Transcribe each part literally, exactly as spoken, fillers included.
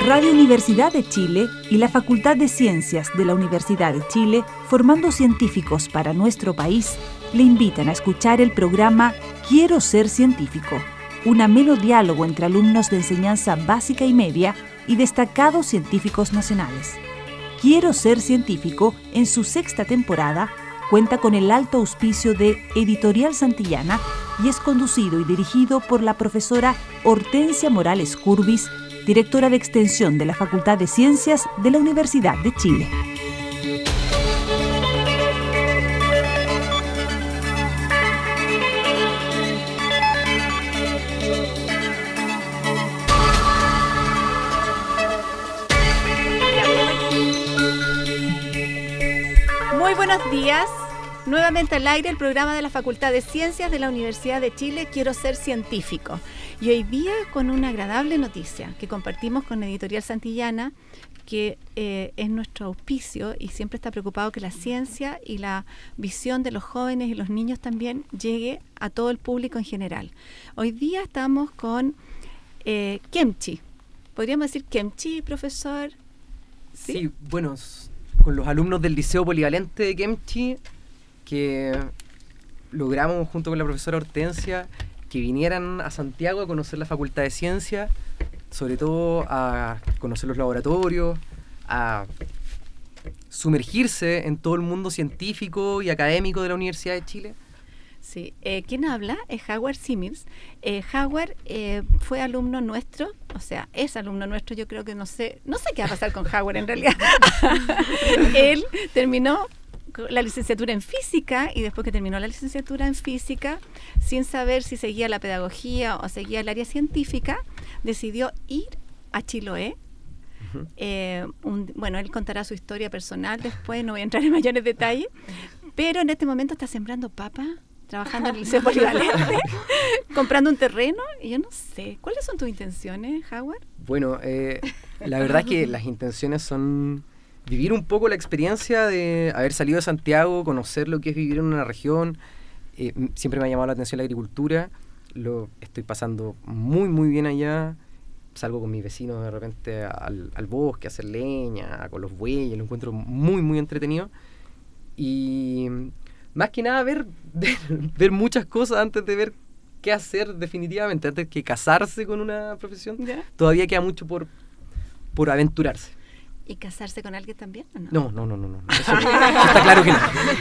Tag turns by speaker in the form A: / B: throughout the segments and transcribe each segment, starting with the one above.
A: Radio Universidad de Chile y la Facultad de Ciencias de la Universidad de Chile, formando científicos para nuestro país, le invitan a escuchar el programa Quiero ser científico, un ameno diálogo entre alumnos de enseñanza básica y media y destacados científicos nacionales. Quiero ser científico, en su sexta temporada, cuenta con el alto auspicio de Editorial Santillana y es conducido y dirigido por la profesora Hortensia Morales Curbis, directora de Extensión de la Facultad de Ciencias de la Universidad de Chile.
B: Muy buenos días. Nuevamente al aire el programa de la Facultad de Ciencias de la Universidad de Chile, Quiero ser científico. Y hoy día con una agradable noticia que compartimos con Editorial Santillana, que eh, es nuestro auspicio y siempre está preocupado que la ciencia y la visión de los jóvenes y los niños también llegue a todo el público en general. Hoy día estamos con eh, Kemchi. ¿Podríamos decir Kemchi, profesor?
C: Sí, sí, bueno, con los alumnos del Liceo Polivalente de Kemchi, que logramos junto con la profesora Hortensia que vinieran a Santiago a conocer la Facultad de Ciencias, sobre todo a conocer los laboratorios, a sumergirse en todo el mundo científico y académico de la Universidad de Chile.
B: Sí, eh, quien habla es Howard Simmons. Eh, Howard eh, fue alumno nuestro, o sea, es alumno nuestro. Yo creo que no sé, no sé qué va a pasar con Howard en realidad. Él terminó la licenciatura en física y después que terminó la licenciatura en física, sin saber si seguía la pedagogía o seguía el área científica, decidió ir a Chiloé. Uh-huh. Eh, un, bueno, él contará su historia personal después, no voy a entrar en mayores detalles, pero en este momento está sembrando papa, trabajando en el Liceo Polivalente, comprando un terreno, y yo no sé, ¿cuáles son tus intenciones, Howard?
C: Bueno, eh, la verdad es que las intenciones son vivir un poco la experiencia de haber salido de Santiago, conocer lo que es vivir en una región. Eh, siempre me ha llamado la atención la agricultura, lo estoy pasando muy muy bien allá. Salgo con mis vecinos de repente al, al bosque a hacer leña, con los bueyes, lo encuentro muy muy entretenido. Y más que nada ver, ver, ver muchas cosas antes de ver qué hacer definitivamente, antes que casarse con una profesión. ¿Ya? Todavía queda mucho por, por aventurarse.
B: ¿Y casarse con alguien también o no?
C: No, no, no, no, no. Eso, eso está claro que no.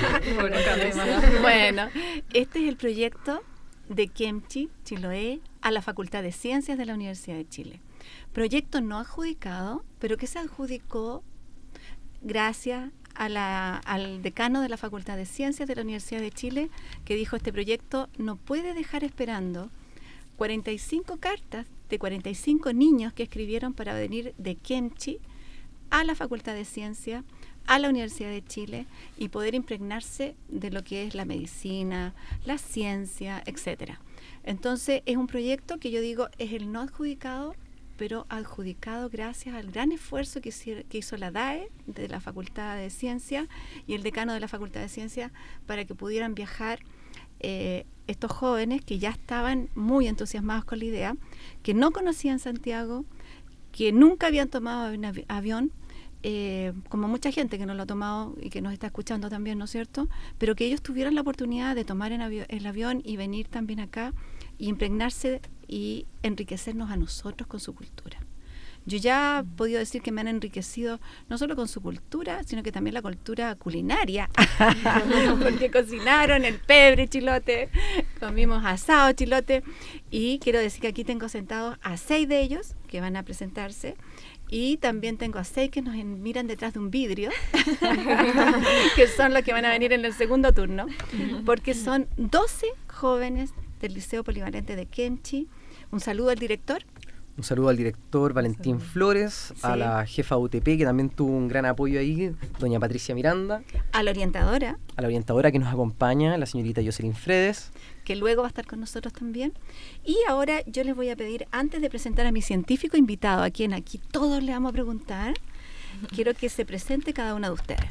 B: Bueno, este es el proyecto de Kemchi, Chiloé, a la Facultad de Ciencias de la Universidad de Chile. Proyecto no adjudicado, pero que se adjudicó gracias a la, al decano de la Facultad de Ciencias de la Universidad de Chile, que dijo: este proyecto no puede dejar esperando cuarenta y cinco cartas de cuarenta y cinco niños que escribieron para venir de Kemchi a la Facultad de Ciencias, a la Universidad de Chile y poder impregnarse de lo que es la medicina, la ciencia, etcétera. Entonces es un proyecto que yo digo es el no adjudicado, pero adjudicado gracias al gran esfuerzo que, que hizo la D A E de la Facultad de Ciencias y el decano de la Facultad de Ciencias para que pudieran viajar eh, estos jóvenes que ya estaban muy entusiasmados con la idea, que no conocían Santiago, que nunca habían tomado un avi- avión, eh, como mucha gente que no lo ha tomado y que nos está escuchando también, ¿no es cierto? Pero que ellos tuvieran la oportunidad de tomar en avi- el avión y venir también acá y impregnarse y enriquecernos a nosotros con su cultura. Yo ya he podido decir que me han enriquecido no solo con su cultura, sino que también la cultura culinaria, porque cocinaron el pebre chilote, comimos asado chilote, y quiero decir que aquí tengo sentados a seis de ellos que van a presentarse, y también tengo a seis que nos miran detrás de un vidrio, que son los que van a venir en el segundo turno, porque son doce jóvenes del Liceo Polivalente de Kemchi. Un saludo al director.
C: Un saludo al director Valentín Flores, sí. A la jefa U T P, que también tuvo un gran apoyo ahí, doña Patricia Miranda.
B: A la orientadora.
C: A la orientadora que nos acompaña, la señorita Jocelyn Fredes.
B: Que luego va a estar con nosotros también. Y ahora yo les voy a pedir, antes de presentar a mi científico invitado, a quien aquí todos le vamos a preguntar, quiero que se presente cada una de ustedes.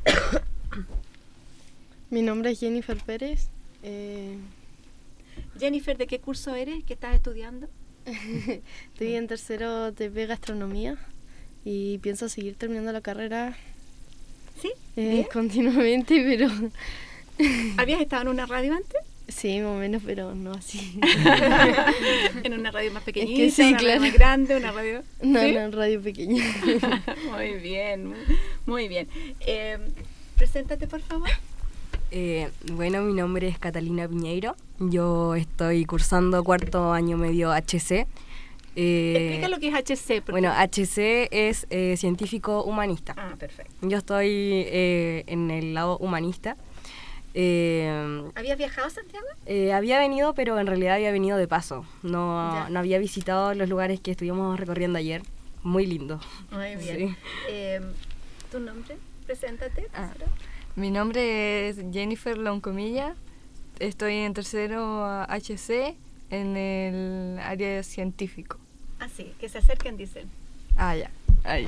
D: Mi nombre es Jennifer Pérez. Eh...
B: Jennifer, ¿de qué curso eres? ¿Qué estás estudiando?
D: Estoy en tercero de B Gastronomía. y pienso seguir terminando la carrera
B: ¿Sí?
D: eh, continuamente, pero
B: ¿Habías estado en una radio antes?
D: sí, más o menos, pero no así.
B: En una radio más pequeñita,
D: Es que sí,
B: una
D: claro.
B: radio más grande, una radio...
D: No,
B: ¿Sí?
D: no, radio pequeña.
B: Muy bien, muy bien. Eh, preséntate, por favor.
E: Eh, bueno, mi nombre es Catalina Piñeiro. Yo estoy cursando cuarto año medio H C. Eh,
B: Explica lo que es H C. porque-
E: Bueno, H C es eh, científico humanista.
B: Ah, perfecto.
E: Yo estoy eh, en el lado humanista. Eh,
B: ¿Habías viajado a Santiago?
E: eh, había venido, pero en realidad había venido de paso. No,
B: Ya.
E: no había visitado los lugares que estuvimos recorriendo ayer. Muy lindo.
B: Muy bien.
E: Sí.
B: Eh, ¿Tu nombre? Preséntate.
F: Ah.
B: Sara.
F: Mi nombre es Jennifer Loncomilla, estoy en tercero H C en el área científico.
B: Ah, sí, que se acerquen, dicen.
F: Ah, ya, ahí.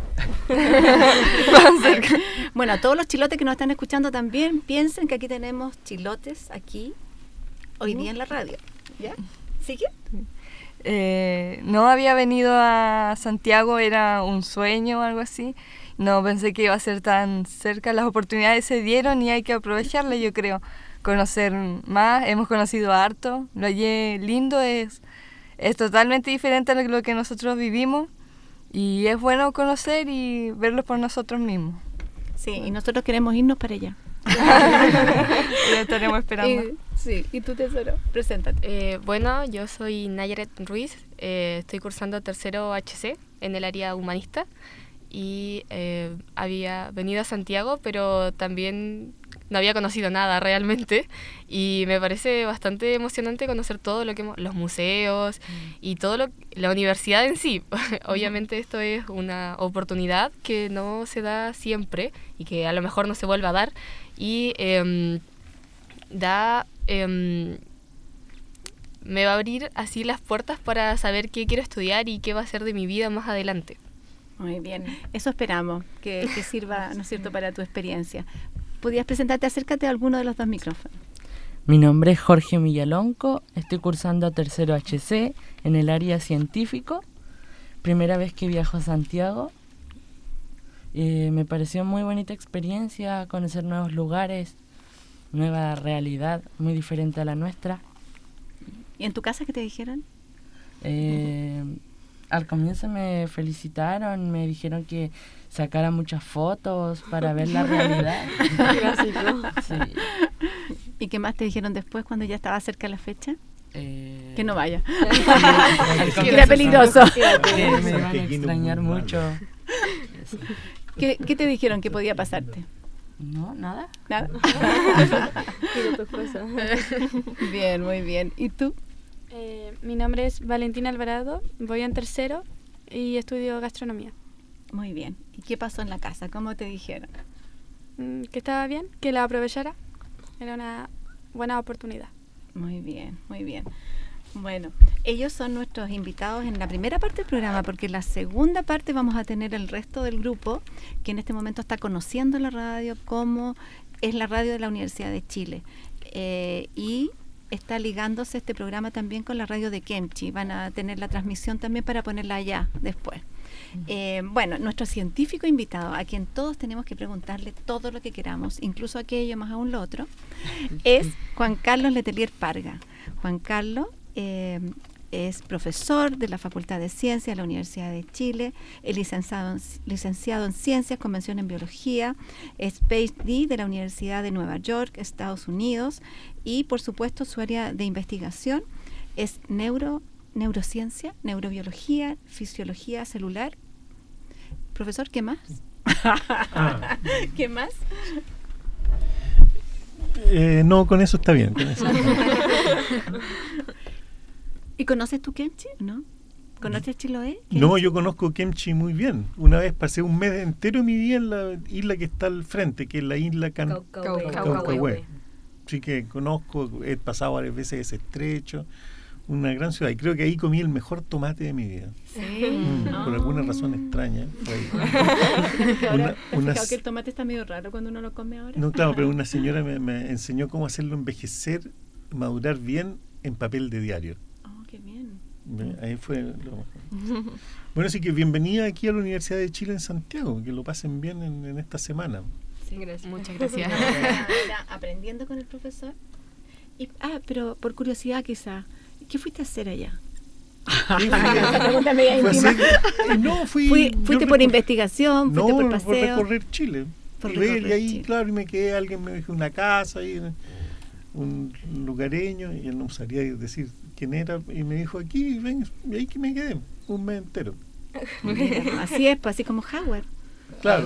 B: Bueno, a todos los chilotes que nos están escuchando también, piensen que aquí tenemos chilotes, aquí, hoy día en la radio. ¿Ya? ¿Sigue?
F: Eh, no había venido a Santiago, era un sueño o algo así. No pensé que iba a ser tan cerca, las oportunidades se dieron y hay que aprovecharlas, yo creo. Conocer más, hemos conocido harto, lo hallé lindo, es, es totalmente diferente a lo que nosotros vivimos y es bueno conocer y verlo por nosotros mismos.
B: Sí, y nosotros queremos irnos para allá.
F: Lo estaremos esperando.
B: Y- sí, ¿y tú, Tesoro? Preséntate.
G: Eh, bueno, yo soy Nayaret Ruiz, eh, estoy cursando tercero H C en el área humanista y eh, había venido a Santiago, pero también no había conocido nada realmente y me parece bastante emocionante conocer todo lo que hemos- los museos y todo lo la universidad en sí. Obviamente esto es una oportunidad que no se da siempre y que a lo mejor no se vuelva a dar y em, da em, me va a abrir así las puertas para saber qué quiero estudiar y qué va a ser de mi vida más adelante.
B: Muy bien, eso esperamos, que, que sirva, ¿no es cierto?, para tu experiencia. ¿Podías presentarte? Acércate a alguno de los dos micrófonos.
H: Mi nombre es Jorge Millalonco, estoy cursando tercero H C en el área científico. Primera vez que viajo a Santiago. Eh, me pareció muy bonita experiencia, conocer nuevos lugares, nueva realidad, muy diferente a la nuestra.
B: ¿Y en tu casa qué te dijeron?
H: Eh, al comienzo me felicitaron, me dijeron que sacara muchas fotos para ver la realidad. Sí.
B: ¿Y qué más te dijeron después cuando ya estaba cerca la fecha?
H: Eh,
B: Que no vaya.
H: al
B: Que
H: comienzo
B: era peligroso.
H: que me iban a extrañar mucho.
B: ¿Qué, qué te dijeron que podía pasarte?
H: No, nada.
B: ¿Nada? Bien, muy bien. ¿Y tú?
I: Eh, mi nombre es Valentina Alvarado, voy en tercero y estudio gastronomía.
B: Muy bien. ¿Y qué pasó en la casa? ¿Cómo te dijeron?
I: Mm, que estaba bien, que la aprovechara, era una buena oportunidad.
B: Muy bien, muy bien. Bueno, ellos son nuestros invitados en la primera parte del programa, porque en la segunda parte vamos a tener el resto del grupo que en este momento está conociendo la radio, cómo es la radio de la Universidad de Chile. Eh, y está ligándose este programa también con la radio de Kemchi. Van a tener la transmisión también para ponerla allá después. Eh, bueno, nuestro científico invitado, a quien todos tenemos que preguntarle todo lo que queramos, incluso aquello más aún lo otro, es Juan Carlos Letelier Parga. Juan Carlos eh, es profesor de la Facultad de Ciencias de la Universidad de Chile, es licenciado en, licenciado en Ciencias, Convención en Biología, es P H D de la Universidad de Nueva York, Estados Unidos, y por supuesto su área de investigación es neuro neurociencia, neurobiología, fisiología celular. Profesor, ¿qué más?
J: Ah.
B: ¿Qué más?
J: Eh, no, con eso está bien. Con eso.
B: ¿Y conoces tú Kemchi? ¿No? ¿Conoces Chiloé?
J: No, yo conozco Kemchi muy bien. Una vez pasé un mes entero de mi vida en la isla que está al frente, que es la isla Can-
E: Caucahué.
J: Caucahué. Así que conozco, he pasado varias veces ese estrecho. Una gran ciudad. Y creo que ahí comí el mejor tomate de mi vida.
B: Sí.
J: Mm,
B: Oh.
J: Por alguna razón extraña. Fue ahí.
B: Fíjate que ahora,
J: Una-
B: ¿te has
J: unas-
B: fijado que el tomate está medio raro cuando uno lo come ahora?
J: No, claro, pero una señora me, me enseñó cómo hacerlo envejecer, madurar bien en papel de diario.
B: Oh, qué bien.
J: Me- ahí fue lo mejor. Bueno, así que bienvenida aquí a la Universidad de Chile en Santiago, que lo pasen bien en, en esta semana.
B: Sí.
G: Gracias. Muchas gracias.
B: Ahora, aprendiendo con el profesor. Y, ah, pero por curiosidad quizá, ¿qué fuiste a hacer allá? Esa pregunta media
J: Fue
B: íntima.
J: así, eh, no, fui,
B: Fui-
J: yo
B: ¿Fuiste por
J: recor-
B: investigación? ¿Fuiste
J: No,
B: por
J: por
B: paseo?
J: recorrer Chile.
B: Por
J: y ver,
B: recorrer
J: y ahí,
B: Chile.
J: claro, y me quedé, alguien me dijo una casa ahí, un lugareño, y él no sabría decir quién era, y me dijo aquí, ven, y ahí que me quedé, un mes entero.
B: Mira, así es, pues así como Howard.
J: Claro.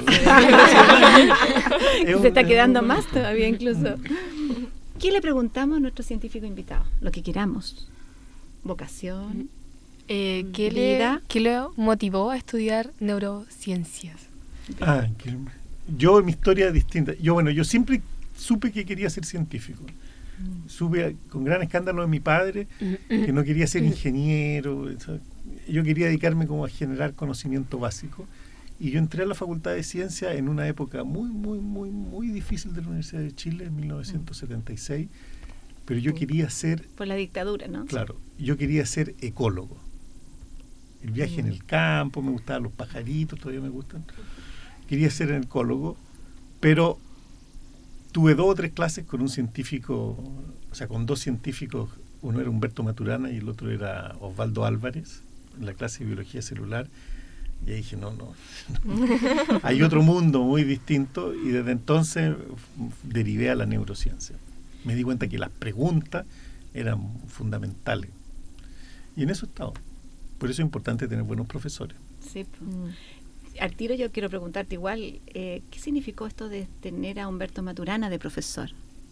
J: Es un-
B: Se está
J: es
B: quedando
J: un-
B: más todavía incluso. ¿Qué le preguntamos a nuestro científico invitado? Lo que queramos. Vocación.
G: Eh, ¿qué, le,
B: Vida.
G: ¿Qué lo motivó a estudiar neurociencias?
J: Ah, que- yo en mi historia es distinta. Yo, bueno, yo siempre supe que quería ser científico. Supe a- con gran escándalo de mi padre que no quería ser ingeniero. ¿sabes? Yo quería dedicarme como a generar conocimiento básico. Y yo entré a la Facultad de Ciencias en una época muy, muy, muy, muy difícil de la Universidad de Chile, en mil novecientos setenta y seis. Pero yo quería ser,
B: Por la dictadura, ¿no?
J: claro, yo quería ser ecólogo. El viaje en el campo, me gustaban los pajaritos, todavía me gustan. Quería ser ecólogo, pero tuve dos o tres clases con un científico, o sea, con dos científicos. Uno era Humberto Maturana y el otro era Osvaldo Álvarez, en la clase de biología celular. Y ahí dije, no, no, no. Hay otro mundo muy distinto, y desde entonces derivé a la neurociencia. Me di cuenta que las preguntas eran fundamentales. Y en eso he estado. Por eso es importante tener buenos profesores.
B: Sí, pues. Al tiro yo quiero preguntarte igual, eh, ¿qué significó esto de tener a Humberto Maturana de profesor?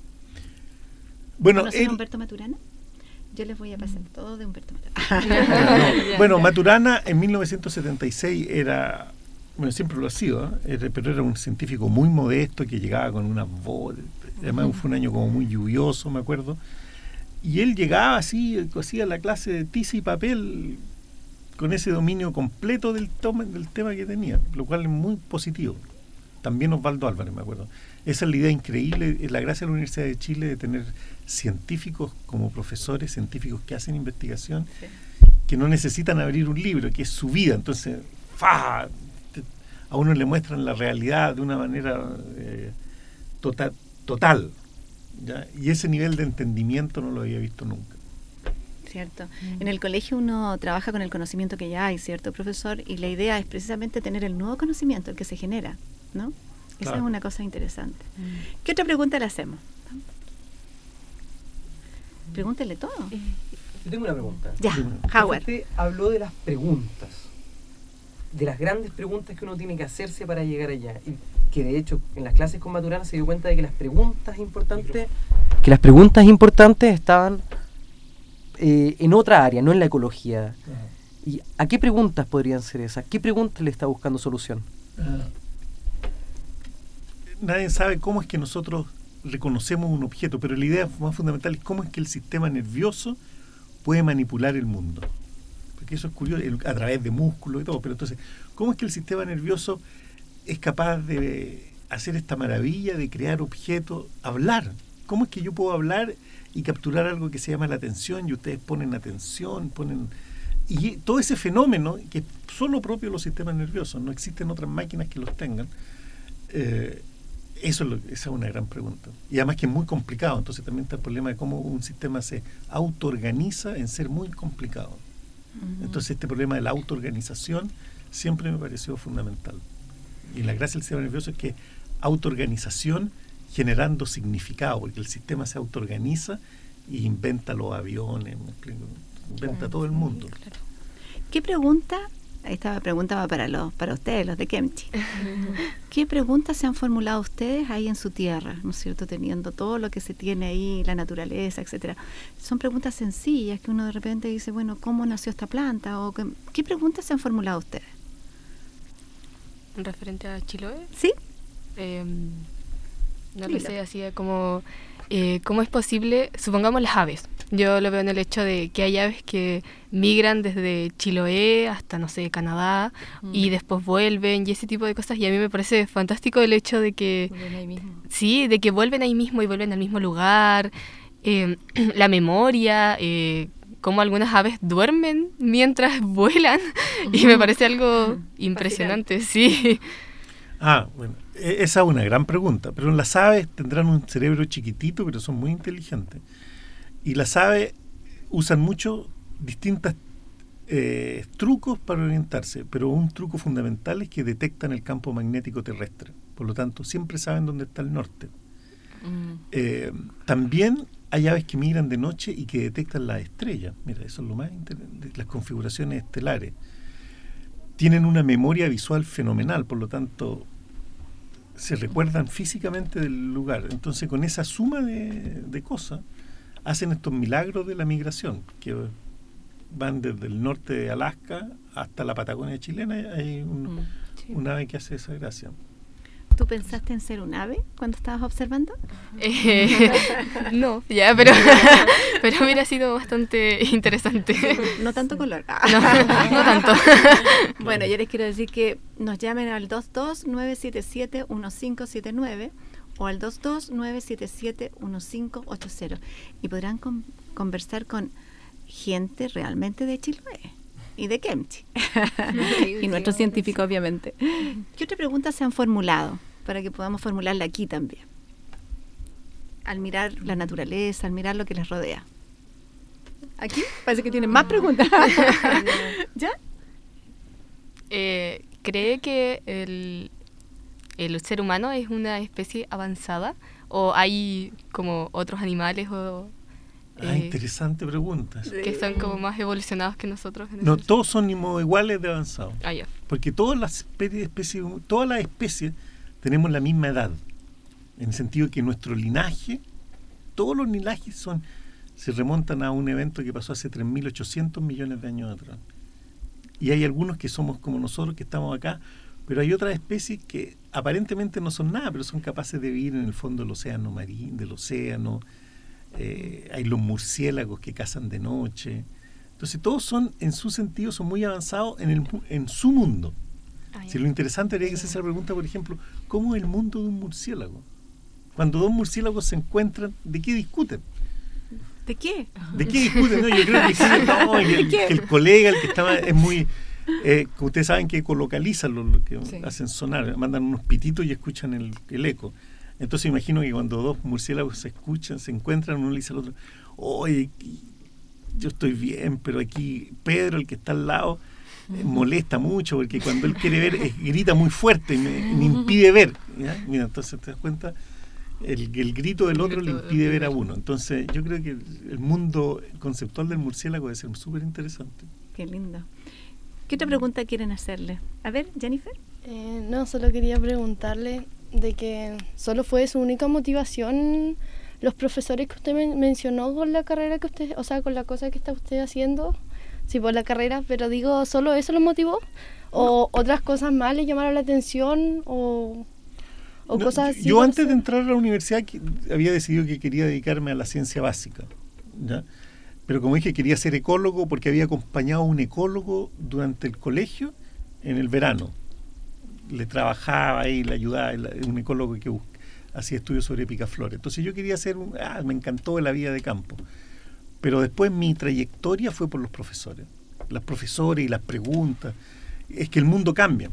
J: Bueno,
B: ¿Conocen
J: él-
B: a Humberto Maturana? Yo les voy a pasar todo de Humberto Maturana.
J: No. Bueno, Maturana en mil novecientos setenta y seis era, bueno, siempre lo ha sido, ¿eh? Era- pero era un científico muy modesto que llegaba con una voz, además fue un año como muy lluvioso, me acuerdo, y él llegaba así, hacía la clase de tiza y papel con ese dominio completo del, toma- del tema que tenía, lo cual es muy positivo. También Osvaldo Álvarez, me acuerdo. Esa es la idea increíble, es la gracia de la Universidad de Chile de tener científicos como profesores, científicos que hacen investigación,
B: Sí.
J: que no necesitan abrir un libro, que es su vida. Entonces, ¡fa! Te- a uno le muestran la realidad de una manera eh, total. total ¿ya? Y ese nivel de entendimiento no lo había visto nunca.
B: ¿Cierto? En el colegio uno trabaja con el conocimiento que ya hay, ¿cierto, profesor? Y la idea es precisamente tener el nuevo conocimiento, el que se genera, ¿no? Esa
J: Claro.
B: es una cosa interesante. ¿Qué otra pregunta le hacemos? Pregúntele todo.
C: Yo tengo una pregunta.
B: Ya,
J: Dime.
B: Howard.
C: Usted habló de las preguntas, de las grandes preguntas que uno tiene que hacerse para llegar allá. Y que de hecho en las clases con Maturana se dio cuenta de que las preguntas importantes, que las preguntas importantes estaban eh, en otra área, no en la ecología. ¿Y a qué preguntas podrían ser esas? ¿Qué preguntas le está buscando solución?
J: Ah. Nadie sabe cómo es que nosotros reconocemos un objeto, pero la idea más fundamental es cómo es que el sistema nervioso puede manipular el mundo. Porque eso es curioso, el- a través de músculos y todo. Pero entonces, ¿cómo es que el sistema nervioso es capaz de hacer esta maravilla de crear objetos, hablar? ¿Cómo es que yo puedo hablar y capturar algo que se llama la atención, y ustedes ponen atención, ponen... Y todo ese fenómeno, que es solo propio de los sistemas nerviosos, no existen otras máquinas que los tengan, eh, eso es lo- esa es una gran pregunta. Y además que es muy complicado, entonces también está el problema de cómo un sistema se autoorganiza en ser muy complicado. Entonces este problema de la autoorganización siempre me pareció fundamental. Y la gracia del sistema nervioso es que autoorganización generando significado, porque el sistema se autoorganiza y inventa los aviones, ¿me explico? Inventa todo el mundo.
B: ¿Qué pregunta? Esta pregunta va para los, para ustedes, los de Kemchi. ¿Qué preguntas se han formulado ustedes ahí en su tierra, ¿no es cierto? Teniendo todo lo que se tiene ahí, la naturaleza, etcétera. Son preguntas sencillas que uno de repente dice, bueno, ¿cómo nació esta planta? O ¿qué, qué preguntas se han formulado ustedes?
G: Referente a Chiloé,
B: ¿Sí?
G: eh, no
B: Sí,
G: lo
B: la-
G: sé, así de como eh, cómo es posible, supongamos las aves. Yo lo veo en el hecho de que hay aves que migran desde Chiloé hasta, no sé, Canadá,
F: Mm.
G: y después vuelven y ese tipo de cosas. Y a mí me parece fantástico el hecho de que,
F: Vuelven ahí mismo.
G: sí, de que vuelven ahí mismo y vuelven al mismo lugar. eh, la memoria, eh, cómo algunas aves duermen mientras vuelan y me parece algo impresionante, sí.
J: Ah, bueno, esa es una gran pregunta, pero las aves tendrán un cerebro chiquitito, pero son muy inteligentes. Y las aves usan mucho distintos eh, trucos para orientarse, pero un truco fundamental es que detectan el campo magnético terrestre. Por lo tanto, siempre saben dónde está el norte. Mm. Eh, también hay aves que migran de noche y que detectan las estrellas. Mira, eso es lo más interesante, las configuraciones estelares. Tienen una memoria visual fenomenal, por lo tanto, se recuerdan físicamente del lugar. Entonces, con esa suma de, de cosas, hacen estos milagros de la migración, que van desde el norte de Alaska hasta la Patagonia chilena. Hay un, mm, sí. un ave que hace esa gracia.
B: ¿Tú pensaste en ser un ave cuando estabas observando?
G: Eh, no, ya, pero, pero hubiera sido bastante interesante.
B: No tanto color.
G: No, no tanto.
B: Bueno, yo les quiero decir que nos llamen al dos dos nueve siete siete uno cinco siete nueve o al dos dos nueve siete siete uno cinco ocho cero y podrán con, conversar con gente realmente de Chiloé y de Kemchi sí, y nuestros científicos, obviamente. ¿Qué otras preguntas se han formulado para que podamos formularla aquí también? Al mirar la naturaleza, al mirar lo que les rodea. Aquí parece que tienen más preguntas. ¿Ya?
G: Eh, ¿Cree que el, el ser humano es una especie avanzada o hay como otros animales o
J: Ah, eh, interesante pregunta.
G: Que son como más evolucionados que nosotros.
J: No, todos son iguales de avanzados.
G: Ah, ya.
J: Porque todas las especies, todas las especies tenemos la misma edad. En el sentido que nuestro linaje, todos los linajes son, se remontan a un evento que pasó hace tres mil ochocientos millones de años atrás. Y hay algunos que somos como nosotros, que estamos acá, pero hay otras especies que aparentemente no son nada, pero son capaces de vivir en el fondo del océano marino, del océano. Eh, hay los murciélagos que cazan de noche. Entonces todos son, en su sentido, son muy avanzados en, el, en su mundo. Ah, si lo interesante sería que se hace la pregunta, por ejemplo, ¿cómo es el mundo de un murciélago? Cuando dos murciélagos se encuentran, ¿de qué discuten?
B: ¿De qué?
J: ¿De qué discuten? No, yo creo que, sí, no, que, el, que el colega, el que está es muy... Eh, ustedes saben que ecolocalizan lo, lo que sí. hacen sonar, mandan unos pititos y escuchan el, el eco. Entonces imagino que cuando dos murciélagos se escuchan, se encuentran, uno le dice al otro, oye, yo estoy bien, pero aquí Pedro, el que está al lado, eh, molesta mucho porque cuando él quiere ver, eh, grita muy fuerte y me, me impide ver. ¿Ya? Mira, entonces te das cuenta, el, el grito del otro le impide ver a uno. Entonces yo creo que el mundo conceptual del murciélago debe ser súper interesante.
B: Qué lindo. ¿Qué otra pregunta quieren hacerle? A ver, Jennifer.
D: Eh, no, solo quería preguntarle de que solo fue su única motivación los profesores que usted men- mencionó con la carrera que usted, o sea, con la cosa que está usted haciendo, sí, por la carrera, pero digo, ¿solo eso lo motivó? ¿O no. otras cosas más le llamaron la atención? ¿O, o
J: no,
D: cosas así?
J: Yo antes de entrar a la universidad que, había decidido que quería dedicarme a la ciencia básica, ¿ya? Pero como dije, quería ser ecólogo porque había acompañado a un ecólogo durante el colegio en el verano. Le trabajaba ahí, le ayudaba, un ecólogo que busca, hacía estudios sobre picaflores. Entonces yo quería hacer, un, ah, me encantó la vida de campo. Pero después mi trayectoria fue por los profesores. Las profesores y las preguntas. Es que el mundo cambia.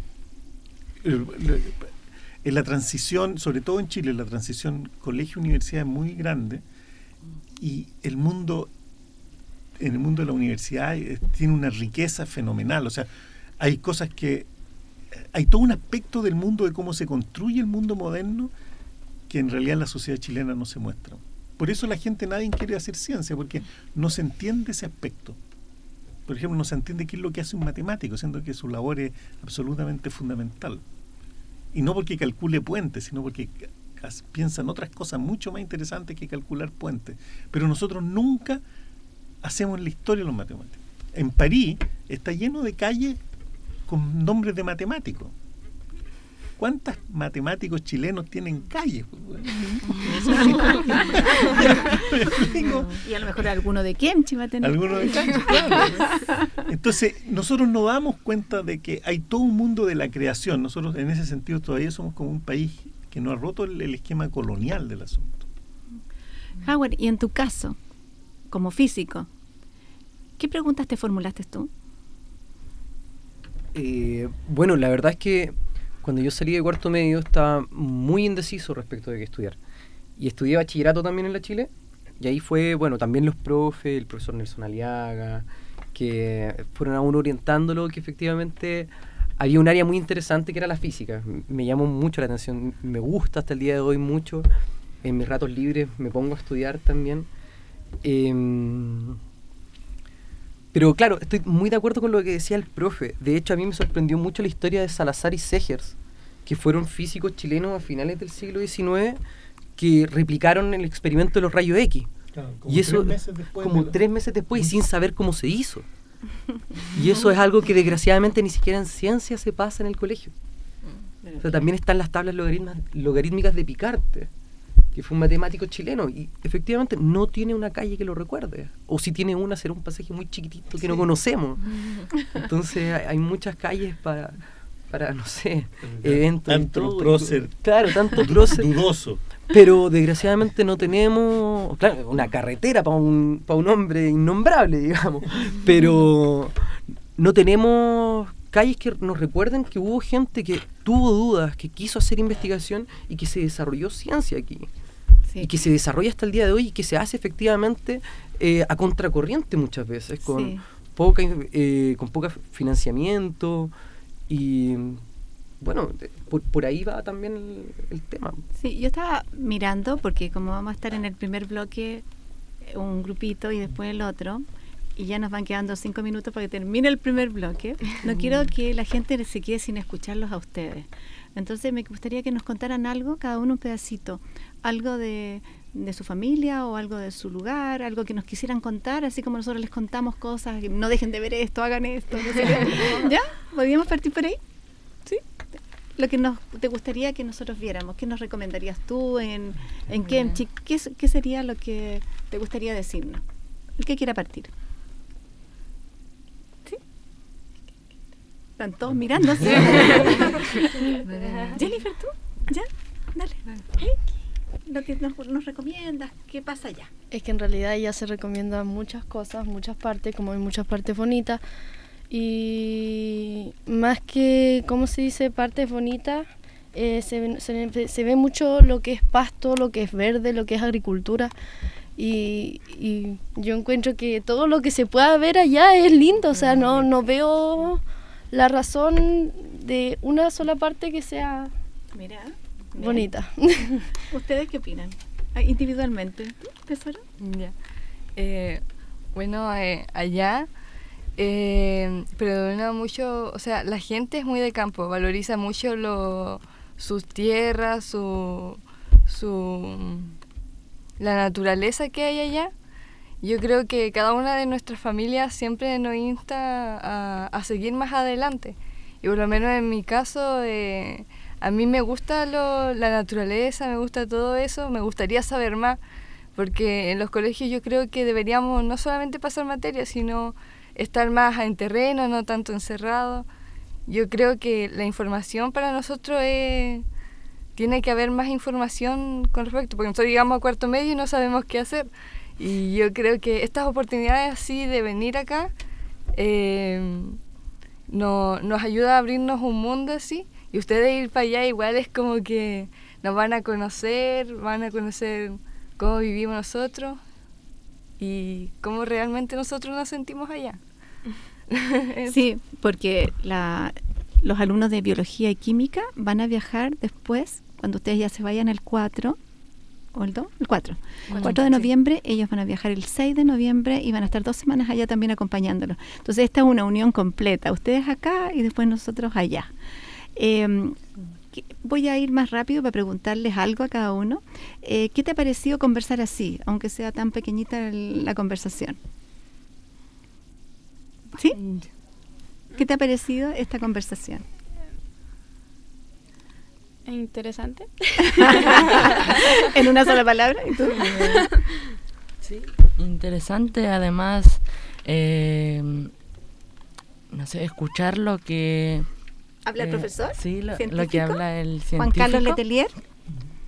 J: En la transición, sobre todo en Chile, la transición colegio-universidad es muy grande y el mundo, en el mundo de la universidad tiene una riqueza fenomenal. O sea, hay cosas que hay todo un aspecto del mundo de cómo se construye el mundo moderno que en realidad en la sociedad chilena no se muestra. Por eso la gente, nadie quiere hacer ciencia, porque no se entiende ese aspecto. Por ejemplo, no se entiende qué es lo que hace un matemático, siendo que su labor es absolutamente fundamental. Y no porque calcule puentes, sino porque piensa en otras cosas mucho más interesantes que calcular puentes. Pero nosotros nunca hacemos la historia de los matemáticos. En París está lleno de calles con nombres de matemáticos. ¿Cuántos matemáticos chilenos tienen calles?
B: Y a lo mejor alguno de Kemchi va a tener.
J: Alguno de Kemchi, claro. Entonces, nosotros nos damos cuenta de que hay todo un mundo de la creación. Nosotros, en ese sentido, todavía somos como un país que no ha roto el, el esquema colonial del asunto.
B: Howard, y en tu caso, como físico, ¿Qué preguntas te formulaste tú?
C: Eh, bueno, la verdad es que cuando yo salí de cuarto medio estaba muy indeciso respecto de qué estudiar. Y estudié bachillerato también en la Chile. Y ahí fue, bueno, también los profes, el profesor Nelson Aliaga, que fueron a uno orientándolo, que efectivamente había un área muy interesante que era la física. Me llamó mucho la atención, me gusta hasta el día de hoy mucho. En mis ratos libres me pongo a estudiar también. Eh, pero claro, estoy muy de acuerdo con lo que decía el profe. De hecho, a mí me sorprendió mucho la historia de Salazar y Segers, que fueron físicos chilenos a finales del siglo diecinueve que replicaron el experimento de los rayos X.
J: Claro, como
C: y eso
J: tres meses después
C: como
J: de...
C: tres meses después y sin saber cómo se hizo. Y eso es algo que desgraciadamente ni siquiera en ciencia se pasa en el colegio. O sea, también están las tablas logaritmas, logarítmicas de Picarte, que fue un matemático chileno, y efectivamente no tiene una calle que lo recuerde. O si tiene una, será un pasaje muy chiquitito que sí. no conocemos. Entonces hay, hay muchas calles para, para no sé, eventos.
J: Tanto prócer.
C: Claro, tanto prócer.
J: Dudoso.
C: Pero desgraciadamente no tenemos, claro, una carretera para un, para un hombre innombrable, digamos. Pero no tenemos calles que nos recuerden que hubo gente que tuvo dudas, que quiso hacer investigación y que se desarrolló ciencia aquí. Sí. Y que se desarrolla hasta el día de hoy y que se hace efectivamente eh, a contracorriente muchas veces, con sí. poca eh, con poco financiamiento y bueno, por, por ahí va también el, el tema.
B: Sí, yo estaba mirando porque como vamos a estar en el primer bloque un grupito y después el otro y ya nos van quedando cinco minutos para que termine el primer bloque, no quiero que la gente se quede sin escucharlos a ustedes. Entonces me gustaría que nos contaran algo, cada uno un pedacito, algo de, de su familia o algo de su lugar, algo que nos quisieran contar, así como nosotros les contamos cosas, que no dejen de ver esto, hagan esto, no sé qué. ¿Ya? ¿Podríamos partir por ahí? ¿Sí? Lo que nos te gustaría que nosotros viéramos, ¿qué nos recomendarías tú en, en Kemchi? ¿Qué, ¿Qué sería lo que te gustaría decirnos? El que quiera partir. ¿Sí? Están todos mirándose. Jennifer, ¿tú? ¿Ya? Dale. ¿Eh? Lo que nos, nos recomiendas, ¿qué pasa allá?
D: Es que en realidad ya se recomiendan muchas cosas, muchas partes, como hay muchas partes bonitas. Y más que, ¿cómo se dice?, partes bonitas, eh, se, ve, se, se ve mucho lo que es pasto, lo que es verde, lo que es agricultura. Y, y yo encuentro que todo lo que se pueda ver allá es lindo, o sea, no, no veo la razón de una sola parte que sea
B: Mira,
D: bonita.
B: ¿Ustedes qué opinan? Individualmente, ¿tú, Tesoro?
F: Ya. Eh, bueno, eh, allá eh, predomina mucho, o sea, la gente es muy de campo, valoriza mucho lo, sus tierras, su, su la naturaleza que hay allá. Yo creo que cada una de nuestras familias siempre nos insta a, a seguir más adelante. Y por lo menos en mi caso, eh, a mí me gusta lo, la naturaleza, me gusta todo eso, me gustaría saber más, porque en los colegios yo creo que deberíamos no solamente pasar materias, sino estar más en terreno, no tanto encerrado. Yo creo que la información para nosotros es... tiene que haber más información con respecto, porque nosotros llegamos a cuarto medio y no sabemos qué hacer. Y yo creo que estas oportunidades así de venir acá eh, no, nos ayuda a abrirnos un mundo así. Y ustedes ir para allá igual es como que nos van a conocer, van a conocer cómo vivimos nosotros y cómo realmente nosotros nos sentimos allá.
B: Sí, porque la, los alumnos de biología y química van a viajar después, cuando ustedes ya se vayan el cuatro, ¿o el dos? El cuatro. El cuatro de noviembre, ellos van a viajar el seis de noviembre y van a estar dos semanas allá también acompañándolos. Entonces esta es una unión completa, ustedes acá y después nosotros allá. Eh, voy a ir más rápido para preguntarles algo a cada uno. Eh, ¿Qué te ha parecido conversar así, aunque sea tan pequeñita el, la conversación? ¿Sí? ¿Qué te ha parecido esta conversación?
I: Interesante.
B: En una sola palabra. ¿Y tú?
H: Sí, interesante. Además, eh, no sé, escuchar lo que...
B: ¿Habla el
H: eh,
B: profesor?
H: Sí, lo, lo que habla el científico.
B: Juan Carlos Letelier.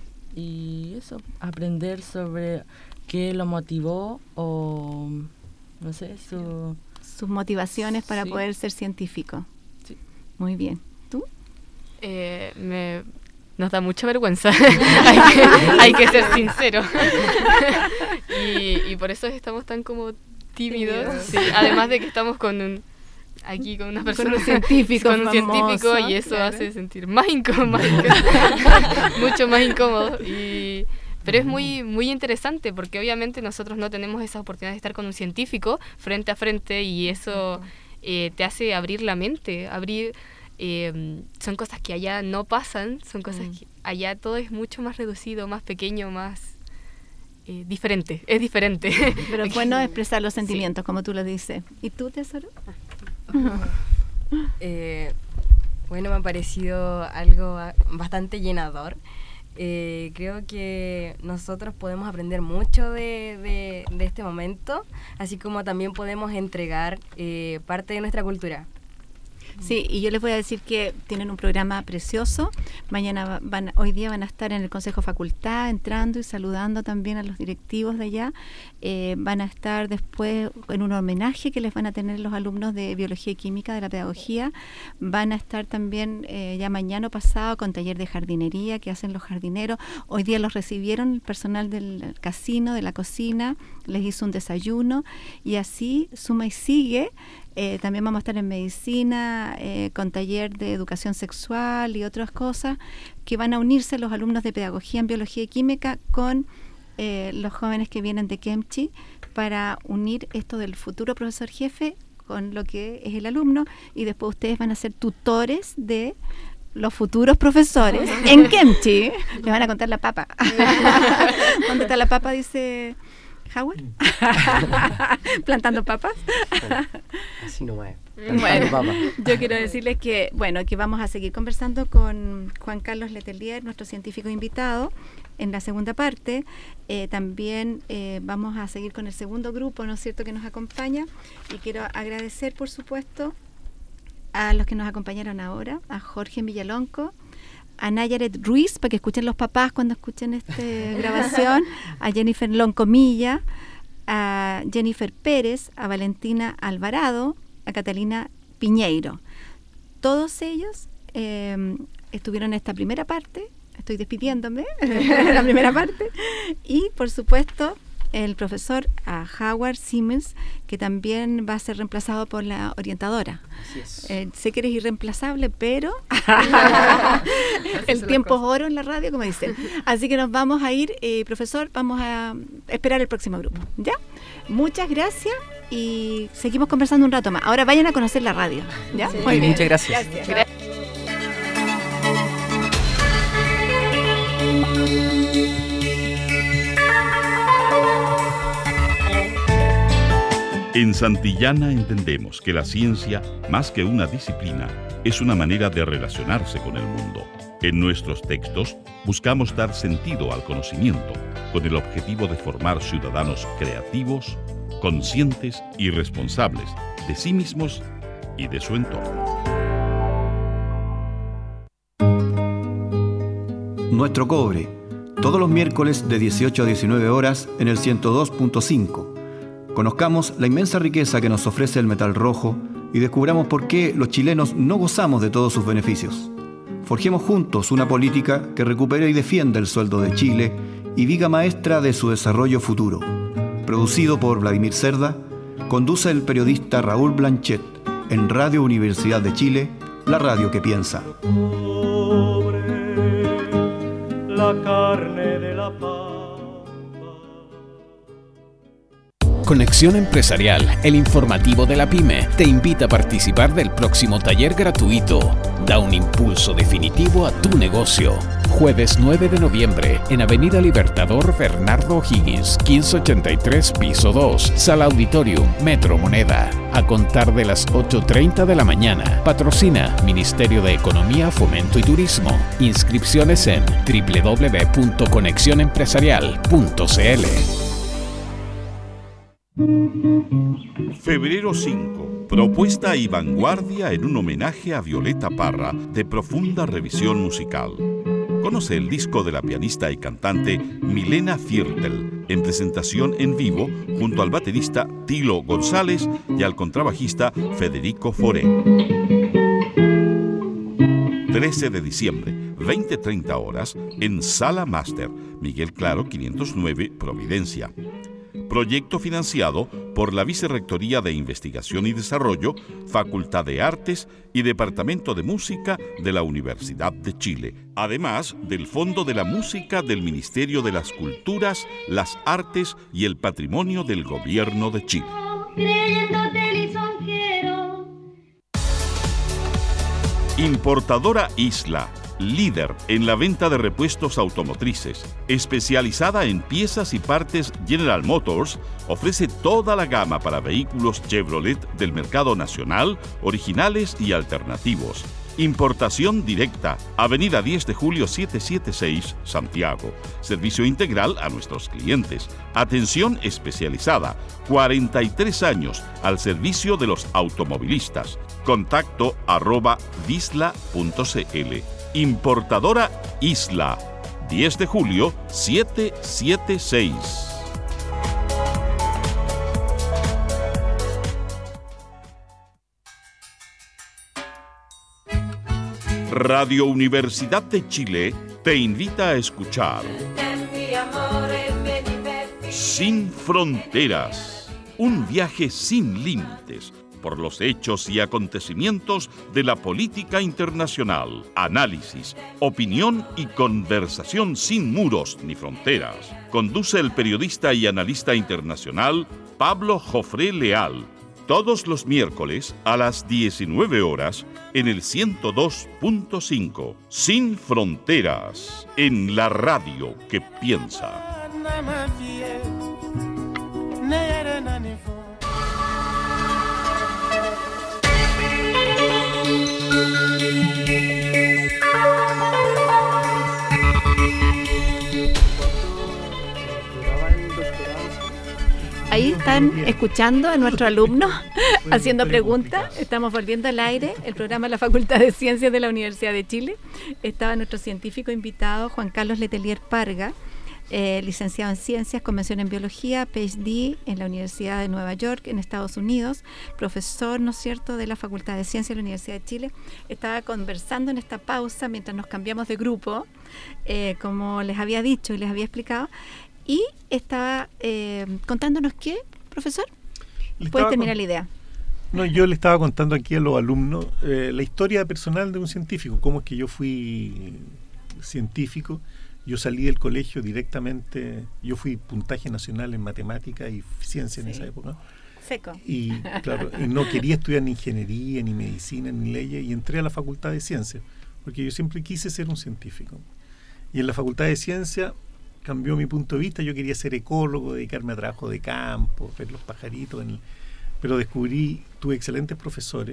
H: Y eso, aprender sobre qué lo motivó o no sé, su...
B: sus motivaciones para
H: Sí.
B: poder ser científico.
H: Sí.
B: Muy bien. ¿Tú?
G: Eh, me, nos da mucha vergüenza, hay, que, hay que ser sincero. y, y por eso estamos tan como tímidos.
B: Tímidos.
G: Sí, además de que estamos con un, aquí con una persona,
B: Con un científico
G: con un científico
B: famoso,
G: y eso
B: claro.
G: hace sentir más incómodo, más incómodo mucho más incómodo. Y, pero es muy, muy interesante porque obviamente nosotros no tenemos esa oportunidad de estar con un científico frente a frente y eso eh, te hace abrir la mente, abrir... Eh, son cosas que allá no pasan, son cosas
H: Mm.
G: que allá todo es mucho más reducido, más pequeño, más eh, diferente, es diferente.
B: Pero es bueno expresar los sentimientos, como tú lo dices. ¿Y tú, Tesoro?
E: Eh, bueno, me ha parecido algo ah, bastante llenador. Eh, creo que nosotros podemos aprender mucho de, de, de este momento, así como también podemos entregar eh, parte de nuestra cultura.
B: Sí, y yo les voy a decir que tienen un programa precioso. Mañana van, hoy día van a estar en el Consejo Facultad entrando y saludando también a los directivos de allá. Eh, van a estar después en un homenaje que les van a tener los alumnos de Biología y Química de la Pedagogía. Van a estar también eh, ya mañana o pasado con taller de jardinería que hacen los jardineros. Hoy día los recibieron el personal del casino, de la cocina, les hizo un desayuno y así suma y sigue. Eh, también vamos a estar en medicina, eh, con taller de educación sexual y otras cosas que van a unirse los alumnos de pedagogía en biología y química con eh, los jóvenes que vienen de Kemchi para unir esto del futuro profesor jefe con lo que es el alumno y después ustedes van a ser tutores de los futuros profesores en Kemchi. Les van a contar la papa. ¿Dónde está la papa? Dice... Howard, plantando papas.
C: Así nomás.
B: Bueno,
C: Papa.
B: yo quiero decirles que, bueno, que vamos a seguir conversando con Juan Carlos Letelier, nuestro científico invitado, en la segunda parte. Eh, también eh, vamos a seguir con el segundo grupo, ¿no es cierto?, que nos acompaña. Y quiero agradecer, por supuesto, a los que nos acompañaron ahora, a Jorge Villalonco, a Nayaret Ruiz, para que escuchen los papás cuando escuchen esta grabación, a Jennifer Loncomilla, a Jennifer Pérez, a Valentina Alvarado, a Catalina Piñeiro. Todos ellos eh, estuvieron en esta primera parte, estoy despidiéndome de la primera parte, y por supuesto el profesor a Howard Simmons, que también va a ser reemplazado por la orientadora.
C: Así es.
B: Eh, sé que eres irreemplazable, pero el tiempo es oro en la radio, como dicen. Así que nos vamos a ir, eh, profesor, vamos a esperar el próximo grupo. ¿Ya? Muchas gracias y seguimos conversando un rato más. Ahora vayan a conocer la radio. ¿Ya?
C: Sí,
B: Muy bien.
C: muchas gracias.
B: Gracias.
K: En Santillana entendemos que la ciencia, más que una disciplina, es una manera de relacionarse con el mundo. En nuestros textos buscamos dar sentido al conocimiento, con el objetivo de formar ciudadanos creativos, conscientes y responsables de sí mismos y de su entorno.
L: Nuestro cobre, todos los miércoles de dieciocho a diecinueve horas en el ciento dos punto cinco. Conozcamos la inmensa riqueza que nos ofrece el metal rojo y descubramos por qué los chilenos no gozamos de todos sus beneficios. Forjemos juntos una política que recupere y defienda el sueldo de Chile y viga maestra de su desarrollo futuro. Producido por Vladimir Cerda, conduce el periodista Raúl Blanchet en Radio Universidad de Chile, la radio que piensa.
M: La carne de la paz.
N: Conexión Empresarial, el informativo de la PYME, te invita a participar del próximo taller gratuito. Da un impulso definitivo a tu negocio. Jueves nueve de noviembre, en Avenida Libertador Bernardo O'Higgins, quince ochenta y tres, piso dos, Sala Auditorium, Metro Moneda. A contar de las ocho treinta de la mañana. Patrocina Ministerio de Economía, Fomento y Turismo. Inscripciones en doble u doble u doble u punto conexión empresarial punto c l.
K: Febrero cinco. Propuesta y vanguardia en un homenaje a Violeta Parra de profunda revisión musical. Conoce el disco de la pianista y cantante Milena Viertel, en presentación en vivo junto al baterista Tilo González y al contrabajista Federico Foré. trece de diciembre, veinte treinta horas, en Sala Máster, Miguel Claro quinientos nueve, Providencia. Proyecto financiado por la Vicerrectoría de Investigación y Desarrollo, Facultad de Artes y Departamento de Música de la Universidad de Chile, además del Fondo de la Música del Ministerio de las Culturas, las Artes y el Patrimonio del Gobierno de Chile. Importadora Isla, líder en la venta de repuestos automotrices, especializada en piezas y partes General Motors, ofrece toda la gama para vehículos Chevrolet del mercado nacional, originales y alternativos. Importación directa, Avenida diez de julio setecientos setenta y seis, Santiago. Servicio integral a nuestros clientes. Atención especializada, cuarenta y tres años al servicio de los automovilistas. Contacto arroba visla punto cl. Importadora Isla, diez de julio setecientos setenta y seis. Radio Universidad de Chile te invita a escuchar Sin Fronteras, un viaje sin límites por los hechos y acontecimientos de la política internacional, análisis, opinión y conversación sin muros ni fronteras. Conduce el periodista y analista internacional Pablo Jofré Leal, todos los miércoles a las diecinueve horas en el ciento dos punto cinco. Sin Fronteras, en la radio que piensa.
B: Ahí están escuchando a nuestros alumnos haciendo preguntas. Estamos volviendo al aire el programa de la Facultad de Ciencias de la Universidad de Chile. Estaba nuestro científico invitado, Juan Carlos Letelier Parga, eh, licenciado en Ciencias, con mención en Biología, P H D en la Universidad de Nueva York, en Estados Unidos, profesor, ¿no es cierto?, de la Facultad de Ciencias de la Universidad de Chile. Estaba conversando en esta pausa mientras nos cambiamos de grupo, eh, como les había dicho y les había explicado. Y estaba eh, contándonos qué, profesor. Puede terminar la idea.
J: No, yo le estaba contando aquí a los alumnos eh, la historia personal de un científico, cómo es que yo fui científico. Yo salí del colegio directamente, yo fui puntaje nacional en matemática y ciencia en sí. esa época.
B: Seco.
J: Y claro, y no quería estudiar ni ingeniería, ni medicina, ni leyes, y entré a la Facultad de Ciencias, porque yo siempre quise ser un científico. Y en la Facultad de Ciencias cambió mi punto de vista. Yo quería ser ecólogo, dedicarme a trabajo de campo, ver los pajaritos, en el, pero descubrí, tuve excelentes profesores,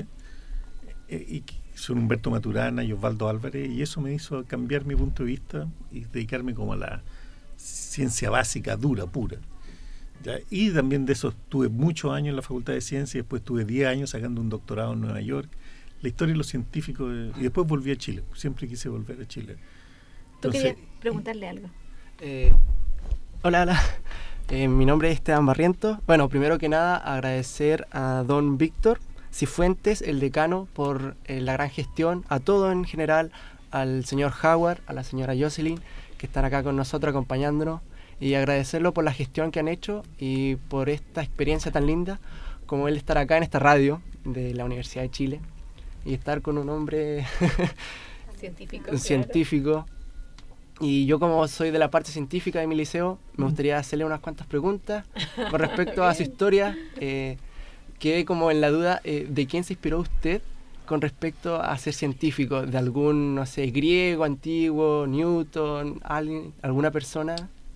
J: eh, y son Humberto Maturana y Osvaldo Álvarez, y eso me hizo cambiar mi punto de vista y dedicarme como a la ciencia básica, dura, pura. ¿Ya? Y también de eso tuve muchos años en la Facultad de Ciencias, y después tuve diez años sacando un doctorado en Nueva York, la historia de los científicos, eh, y después volví a Chile, siempre quise volver a Chile.
B: ¿Tú querías preguntarle algo?
O: Eh, hola, hola. Eh, mi nombre es Esteban Barrientos. Bueno, primero que nada, agradecer a don Víctor Cifuentes, el decano, por eh, la gran gestión, a todo en general, al señor Howard, a la señora Jocelyn, que están acá con nosotros acompañándonos, y agradecerlo por la gestión que han hecho y por esta experiencia tan linda como el estar acá en esta radio de la Universidad de Chile y estar con un hombre
B: científico.
O: un científico. Y yo, como soy de la parte científica de mi liceo, me gustaría hacerle unas cuantas preguntas con respecto a su historia. Eh, quedé como en la duda eh, de quién se inspiró usted con respecto a ser científico, de algún, no sé, griego, antiguo, Newton, alguien, alguna persona.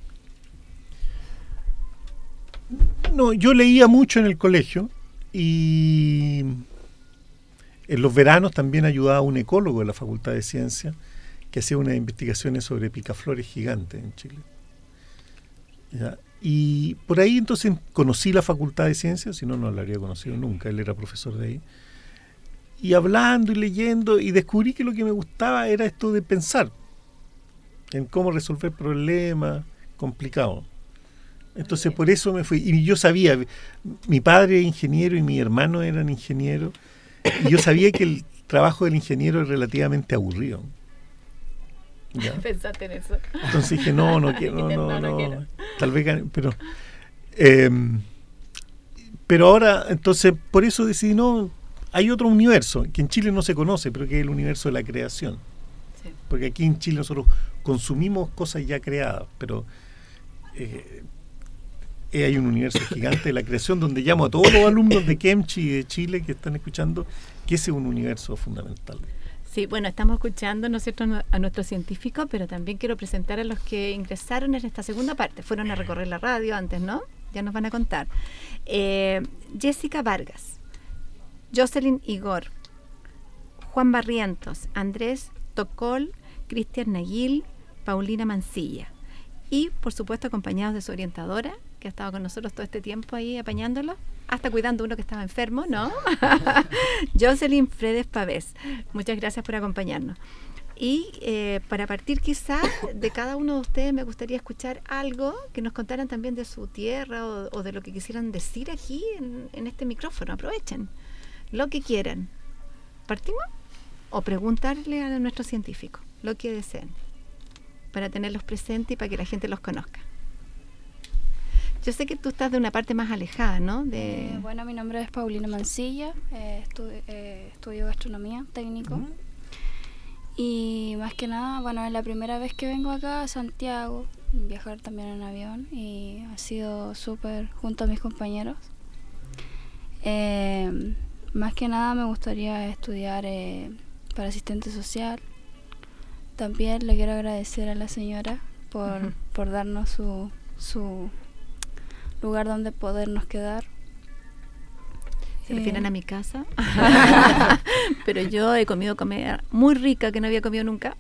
J: No, yo leía mucho en el colegio, y en los veranos también ayudaba a un ecólogo de la Facultad de Ciencias que hacía unas investigaciones sobre picaflores gigantes en Chile. ¿Ya? Y por ahí entonces conocí la Facultad de Ciencias, si no, no la habría conocido nunca, él era profesor de ahí. Y hablando y leyendo, y descubrí que lo que me gustaba era esto de pensar. en cómo resolver problemas complicados. Entonces por eso me fui. Y yo sabía, mi padre es ingeniero y mi hermano eran ingenieros, y yo sabía que el trabajo del ingeniero es relativamente aburrido. ¿Ya?
B: Pensaste en eso.
J: Entonces dije, no, no quiero, no, no,
B: no, no
J: no,
B: quiero.
J: tal vez gane, pero eh, pero ahora, entonces, por eso decidí, no, hay otro universo, que en Chile no se conoce, pero que es el universo de la creación.
B: Sí.
J: Porque aquí en Chile nosotros consumimos cosas ya creadas, pero eh, eh, hay un universo gigante de la creación donde llamo a todos los alumnos de Kemchi y de Chile que están escuchando, que ese es un universo fundamental.
B: Sí, bueno, estamos escuchando, ¿no es cierto?, a nuestros científicos, pero también quiero presentar a los que ingresaron en esta segunda parte. Fueron a recorrer la radio antes, ¿no? Ya nos van a contar. Eh, Jessica Vargas, Jocelyn Igor, Juan Barrientos, Andrés Tocol, Cristian Naguil, Paulina Mancilla. Y, por supuesto, acompañados de su orientadora, que ha estado con nosotros todo este tiempo ahí apañándolo, hasta cuidando a uno que estaba enfermo, ¿no? Jocelyn Fredes Pavés. Muchas gracias por acompañarnos. Y eh, para partir quizás de cada uno de ustedes me gustaría escuchar algo que nos contaran también de su tierra o, o de lo que quisieran decir aquí en, en este micrófono. Aprovechen lo que quieran. ¿Partimos? O preguntarle a nuestros científicos lo que deseen para tenerlos presentes y para que la gente los conozca. Yo sé que tú estás de una parte más alejada, ¿no? De...
P: Eh, bueno, mi nombre es Paulina Mancilla, eh, estu- eh, estudio gastronomía técnico. Uh-huh. Y más que nada, bueno, es la primera vez que vengo acá a Santiago, viajar también en avión, y ha sido súper junto a mis compañeros. Eh, más que nada me gustaría estudiar eh, para asistente social. También le quiero agradecer a la señora por, uh-huh. por darnos su... su lugar donde podernos quedar.
B: ¿Se refieren eh. a mi casa? Pero yo he comido comida muy rica que no había comido nunca.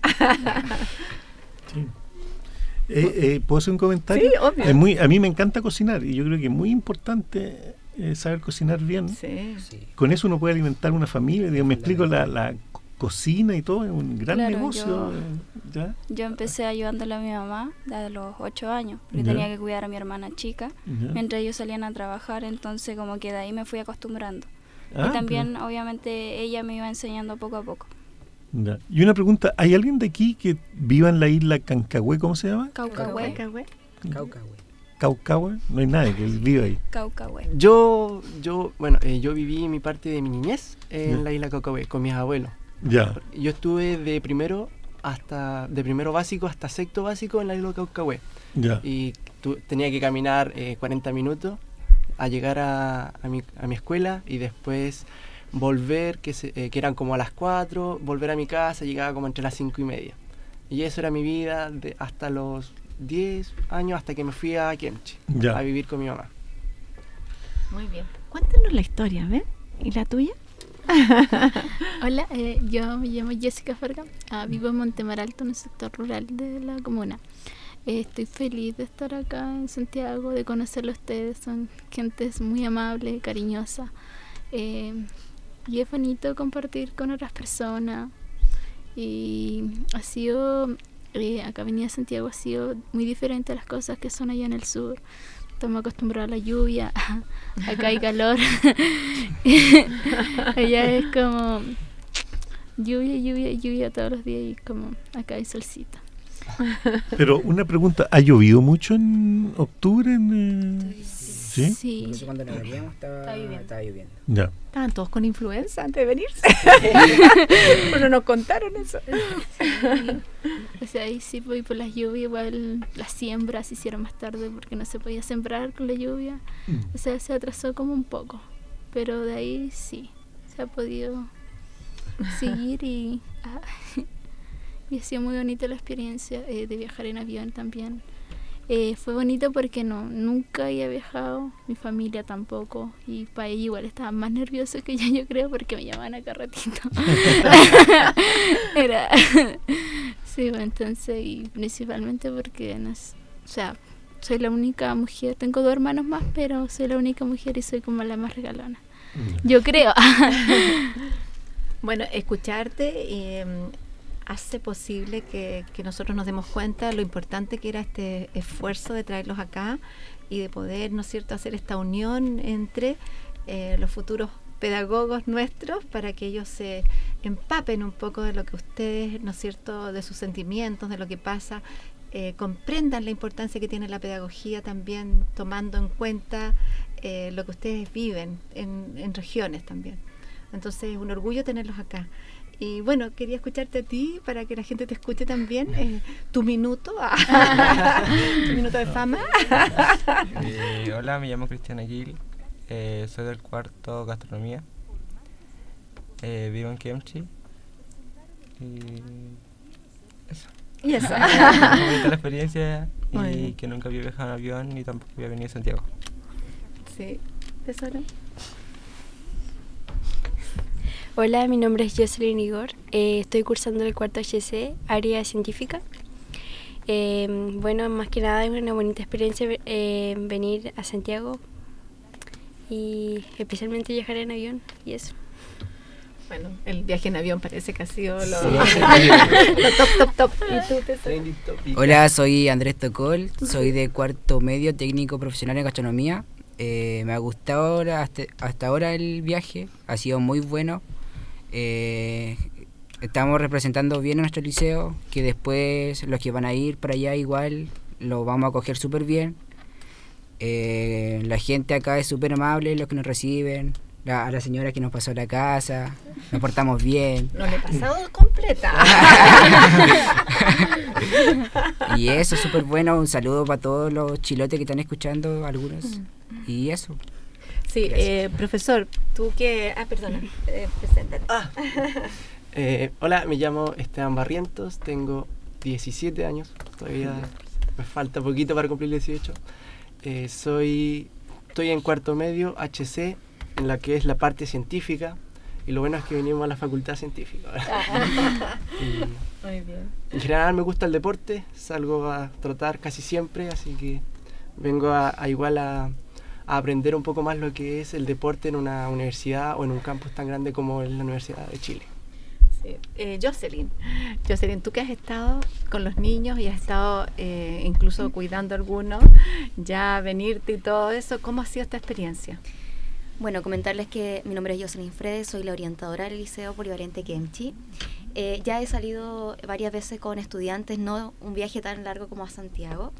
J: Sí. eh, eh, ¿Puedo hacer un comentario?
B: Sí, obvio.
J: Es muy, a mí me encanta cocinar y yo creo que es muy importante eh, saber cocinar bien.
B: Sí.
J: Con eso uno puede alimentar una familia. Digo, me explico, la, la cocina y todo es un gran
P: claro,
J: negocio.
P: Yo,
J: ¿ya?
P: yo empecé ayudándole a mi mamá desde los ocho años, porque
J: ¿Ya?
P: tenía que cuidar a mi hermana chica,
J: ¿Ya?
P: mientras ellos salían a trabajar, entonces como que de ahí me fui acostumbrando.
J: Ah,
P: y también,
J: pero...
P: obviamente, ella me iba enseñando poco a poco.
J: ¿Ya? Y una pregunta, ¿hay alguien de aquí que viva en la isla Cancahue? ¿Cómo se llama?
P: Caucahue.
B: Caucahue.
Q: Caucahue.
J: Caucahue, no hay nadie que viva ahí.
P: Caucahue.
O: Yo, yo, bueno, eh, yo viví mi parte de mi niñez en
J: ¿Ya?
O: la isla Caucahue con mis abuelos.
J: Ya.
O: Yo estuve de primero hasta de primero básico hasta sexto básico en la isla Caucahue.
J: Ya.
O: Y tu, tenía que caminar eh, cuarenta minutos a llegar a, a, mi, a mi escuela y después volver, que, se, eh, que eran como a las cuatro, volver a mi casa, llegaba como entre las cinco y media. Y eso era mi vida de, hasta los diez años, hasta que me fui a Kemchi,
J: ya.
O: a vivir con mi mamá.
B: Muy bien. Cuéntanos la historia, ¿ves? ¿Y la tuya?
I: Hola, eh, yo me llamo Jessica Ferga, uh, vivo en Montemar Alto, en el sector rural de la comuna. Eh, estoy feliz de estar acá en Santiago, de conocerlo a ustedes, son gentes muy amables, cariñosas, eh, y es bonito compartir con otras personas. Y ha sido, eh, acá venía a Santiago, ha sido muy diferente a las cosas que son allá en el sur. Estamos acostumbrados a la lluvia, acá hay calor. Allá es como lluvia, lluvia, lluvia todos los días y como acá hay solcito.
J: Pero una pregunta, ¿ha llovido mucho en octubre? En, eh... ¿Sí?
I: Sí.
Q: Incluso cuando nos veníamos estaba, estaba lloviendo. Estaba lloviendo.
J: Ya.
B: Estaban todos con influenza antes de venirse. Bueno, nos contaron eso.
I: Sí. O sea, ahí sí, pues, por las lluvias, igual las siembras se hicieron más tarde porque no se podía sembrar con la lluvia. Mm. O sea, se atrasó como un poco. Pero de ahí sí, se ha podido seguir y, ah, y ha sido muy bonita la experiencia eh, de viajar en avión también. Eh, fue bonito porque no, nunca había viajado, mi familia tampoco, y para ella igual estaban más nerviosos que yo, yo creo, porque me llamaban a cada ratito. Era, sí, bueno, entonces, y principalmente porque, no, o sea, soy la única mujer, tengo dos hermanos más, pero soy la única mujer y soy como la más regalona. Yo creo.
B: Bueno, escucharte, eh, hace posible que, que nosotros nos demos cuenta de lo importante que era este esfuerzo de traerlos acá y de poder, ¿no es cierto?, hacer esta unión entre eh, los futuros pedagogos nuestros para que ellos se empapen un poco de lo que ustedes, ¿no es cierto?, de sus sentimientos, de lo que pasa, eh, comprendan la importancia que tiene la pedagogía también, tomando en cuenta eh, lo que ustedes viven en, en regiones también. Entonces, un orgullo tenerlos acá. Y bueno, quería escucharte a ti para que la gente te escuche también. Eh, tu minuto, tu minuto de fama.
R: Eh, hola, me llamo Cristian Aguil, eh, soy del cuarto gastronomía, eh, vivo en Kemchi y eso.
B: Y eso.
R: Me bonita la experiencia y
B: Bueno.
R: que nunca había viajado en avión ni tampoco había venido a Santiago.
B: Sí, tesoro.
S: Hola, mi nombre es Jocelyn Igor, eh, estoy cursando el cuarto H C, área científica. Eh, bueno, más que nada es una bonita experiencia eh, venir a Santiago y especialmente viajar en avión y eso.
B: Bueno, el viaje en avión parece que ha sido lo,
Q: Sí.
B: lo top, top, top. ¿Y tú, tesoro?
Q: Hola, soy Andrés Tocol, soy de cuarto medio técnico profesional en gastronomía. Eh, me ha gustado ahora, hasta, hasta ahora el viaje, ha sido muy bueno. Eh, estamos representando bien a nuestro liceo, que después los que van a ir para allá igual lo vamos a acoger súper bien. Eh, la gente acá es súper amable, los que nos reciben, la, a la señora que nos pasó a la casa, nos portamos bien.
B: No le he pasado completa.
Q: Y eso, súper bueno. Un saludo para todos los chilotes que están escuchando, algunos. Y eso.
B: Sí, eh, profesor, tú que... Ah, perdona, eh, preséntate.
O: Ah. Eh, hola, me llamo Esteban Barrientos, tengo diecisiete años, todavía me falta poquito para cumplir dieciocho. Eh, soy, estoy en cuarto medio H C, en la que es la parte científica, y lo bueno es que venimos a la facultad científica. y,
B: Muy bien.
O: En general me gusta el deporte, salgo a trotar casi siempre, así que vengo a, a igual a, a aprender un poco más lo que es el deporte en una universidad o en un campus tan grande como es la Universidad de Chile.
B: Sí. Eh, Jocelyn, Jocelyn, tú que has estado con los niños y has estado eh, incluso cuidando a algunos, ya venirte y todo eso, ¿cómo ha sido esta experiencia?
T: Bueno, comentarles que mi nombre es Jocelyn Fredes, soy la orientadora del Liceo Polivalente Kemchi. Eh, ya he salido varias veces con estudiantes, no un viaje tan largo como a Santiago.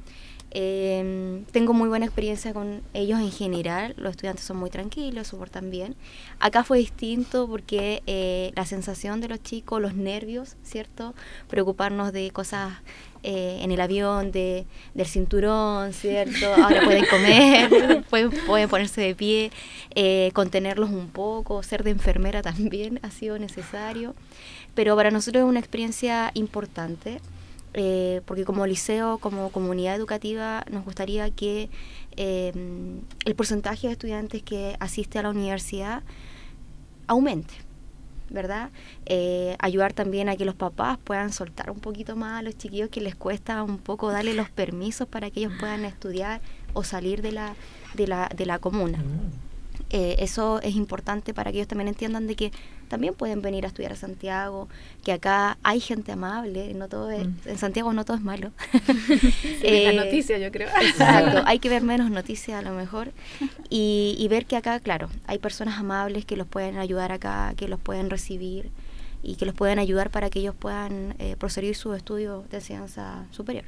T: Eh, tengo muy buena experiencia con ellos en general, los estudiantes son muy tranquilos, soportan bien. Acá fue distinto porque eh, la sensación de los chicos, los nervios, ¿cierto? Preocuparnos de cosas eh, en el avión, de, del cinturón, ¿cierto? Ahora pueden comer, pueden, pueden ponerse de pie, eh, contenerlos un poco, ser de enfermera también ha sido necesario. Pero para nosotros es una experiencia importante. Eh, porque como liceo, como comunidad educativa, nos gustaría que eh, el porcentaje de estudiantes que asiste a la universidad aumente, ¿verdad? Eh, ayudar también a que los papás puedan soltar un poquito más a los chiquillos que les cuesta un poco darle los permisos para que ellos puedan estudiar o salir de la, de la, de la comuna. Eh, eso es importante para que ellos también entiendan de que también pueden venir a estudiar a Santiago, que acá hay gente amable, no todo es, mm. en Santiago no todo es malo.
B: Sí, eh, la noticia, yo creo.
T: Exacto, hay que ver menos noticias a lo mejor y, y ver que acá, claro, hay personas amables que los pueden ayudar acá, que los pueden recibir y que los pueden ayudar para que ellos puedan eh, proseguir sus estudios de enseñanza superior.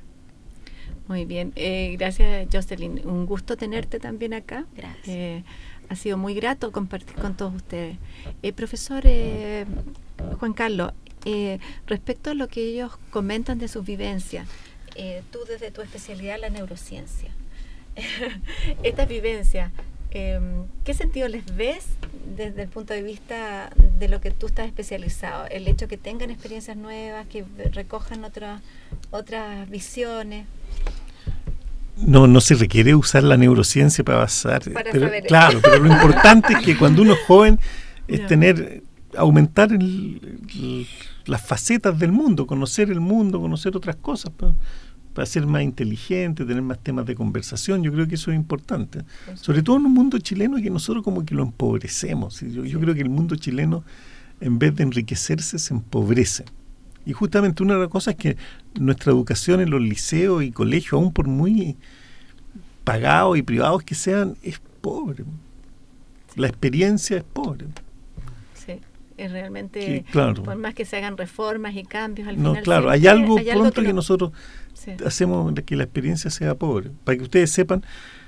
B: Muy bien, eh, gracias Jocelyn, un gusto tenerte también acá.
T: Gracias.
B: Eh, ha sido muy grato compartir con todos ustedes. Eh, profesor eh, Juan Carlos, eh, respecto a lo que ellos comentan de sus vivencias, eh, tú desde tu especialidad, la neurociencia, esta vivencia, eh, ¿qué sentido les ves desde el punto de vista de lo que tú estás especializado? El hecho que tengan experiencias nuevas, que recojan otras otras visiones.
J: No, no se requiere usar la neurociencia para basar.
B: Para
J: pero,
B: saber
J: claro, pero lo importante es que cuando uno es joven es no. tener, aumentar el, el, las facetas del mundo, conocer el mundo, conocer otras cosas, para, para ser más inteligente, tener más temas de conversación. Yo creo que eso es importante. Pues sobre todo en un mundo chileno que nosotros como que lo empobrecemos. Yo, yo creo que el mundo chileno, en vez de enriquecerse, se empobrece. Y justamente una de las cosas es que nuestra educación en los liceos y colegios, aún por muy pagados y privados que sean, es pobre. La experiencia es pobre.
B: Sí, es realmente,
J: que, claro.
B: por más que se hagan reformas y cambios, al
J: no,
B: final
J: claro,
B: hay
J: algo
B: hay
J: pronto
B: algo que,
J: que
B: no.
J: nosotros sí. hacemos que la experiencia sea pobre. Para que ustedes sepan,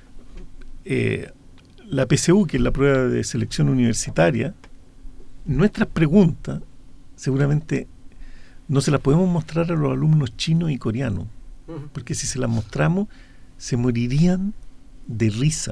J: eh, la P S U, que es la prueba de selección universitaria, nuestras preguntas seguramente no se las podemos mostrar a los alumnos chinos y coreanos, uh-huh. porque si se las mostramos se morirían de risa,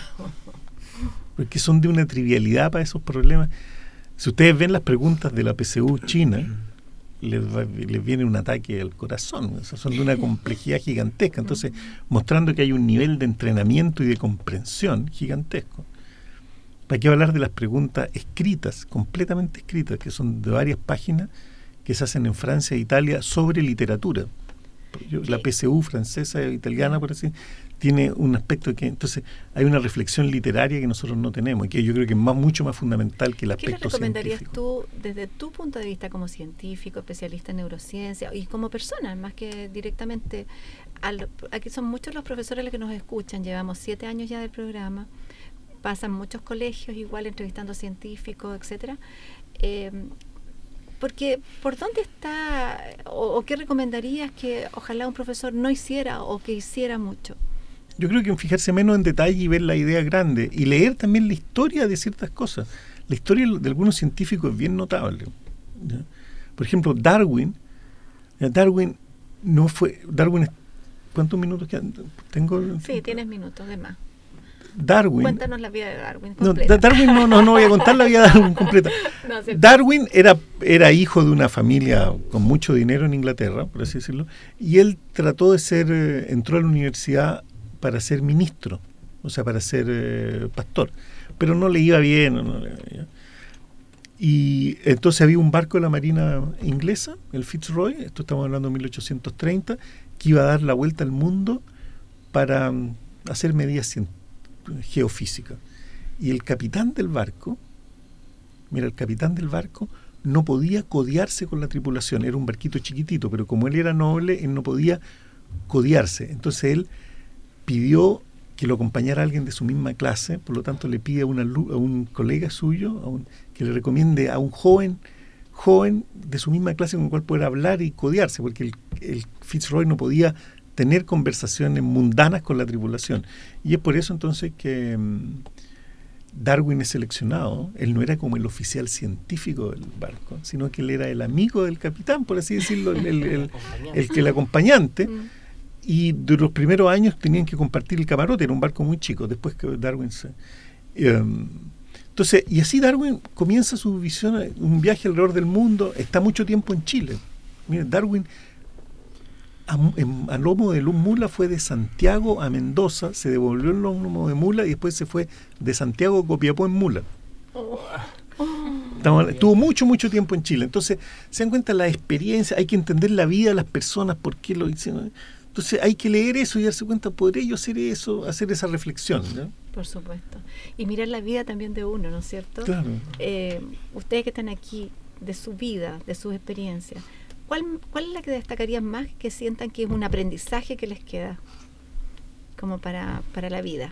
J: porque son de una trivialidad para esos problemas. Si ustedes ven las preguntas de la P S U china, les, va, les viene un ataque al corazón. O sea, son de una complejidad gigantesca. Entonces, mostrando que hay un nivel de entrenamiento y de comprensión gigantesco. ¿Para qué hablar de las preguntas escritas, completamente escritas, que son de varias páginas, que se hacen en Francia e Italia sobre literatura? Yo, la P S U francesa e italiana, por así, tiene un aspecto que, entonces, hay una reflexión literaria que nosotros no tenemos y que yo creo que es más, mucho más fundamental que el aspecto científico. ¿Qué le recomendarías
B: tú, desde tu punto de vista como científico, especialista en neurociencia y como persona, más que directamente, al, aquí son muchos los profesores los que nos escuchan, llevamos siete años ya del programa, pasan muchos colegios igual entrevistando científicos, etcétera. Eh, Porque, ¿por dónde está, o, o qué recomendarías que ojalá un profesor no hiciera o que hiciera mucho?
J: Yo creo que fijarse menos en detalle y ver la idea grande y leer también la historia de ciertas cosas. La historia de algunos científicos es bien notable, ¿ya? Por ejemplo, Darwin, Darwin no fue, Darwin, ¿cuántos minutos quedan? Tengo.
B: Sí, tienes minutos de más.
J: Darwin.
B: Cuéntanos la vida de Darwin
J: completa. No, Darwin no, no, no voy a contar la vida de Darwin completa. No, Darwin era, era hijo de una familia con mucho dinero en Inglaterra, por así decirlo, y él trató de ser, eh, entró a la universidad para ser ministro, o sea, para ser eh, pastor, pero no le iba bien. No, no, ya. Y entonces había un barco de la Marina inglesa, el Fitzroy, esto estamos hablando de mil ochocientos treinta, que iba a dar la vuelta al mundo para um, hacer medidas científicas, geofísica. Y el capitán del barco, mira, el capitán del barco no podía codearse con la tripulación, era un barquito chiquitito, pero como él era noble, él no podía codearse. Entonces él pidió que lo acompañara alguien de su misma clase, por lo tanto le pide a, una, a un colega suyo a un, que le recomiende a un joven joven de su misma clase con el cual poder hablar y codearse, porque el, el Fitzroy no podía tener conversaciones mundanas con la tripulación. Y es por eso entonces que um, Darwin es seleccionado. Él no era como el oficial científico del barco, sino que él era el amigo del capitán, por así decirlo, el, el, el, el que el acompañante. Mm. Y de los primeros años tenían que compartir el camarote, era un barco muy chico, después que Darwin se... Um, entonces, y así Darwin comienza su visión, un viaje alrededor del mundo, está mucho tiempo en Chile. Mira, Darwin... A, en, a lomo de mula fue de Santiago a Mendoza, se devolvió el lomo de mula y después se fue de Santiago a Copiapó en mula. Oh. Oh. Estuvo mucho, mucho tiempo en Chile. Entonces, se dan cuenta la experiencia, hay que entender la vida de las personas, por qué lo hicieron. Entonces, hay que leer eso y darse cuenta, ¿podré yo hacer eso, hacer esa reflexión? ¿No?
B: Por supuesto. Y mirar la vida también de uno, ¿no es cierto?
J: Claro.
B: Eh, ustedes que están aquí, de su vida, de sus experiencias, ¿Cuál, ¿Cuál es la que destacarían más que sientan que es un aprendizaje que les queda como para, para la vida?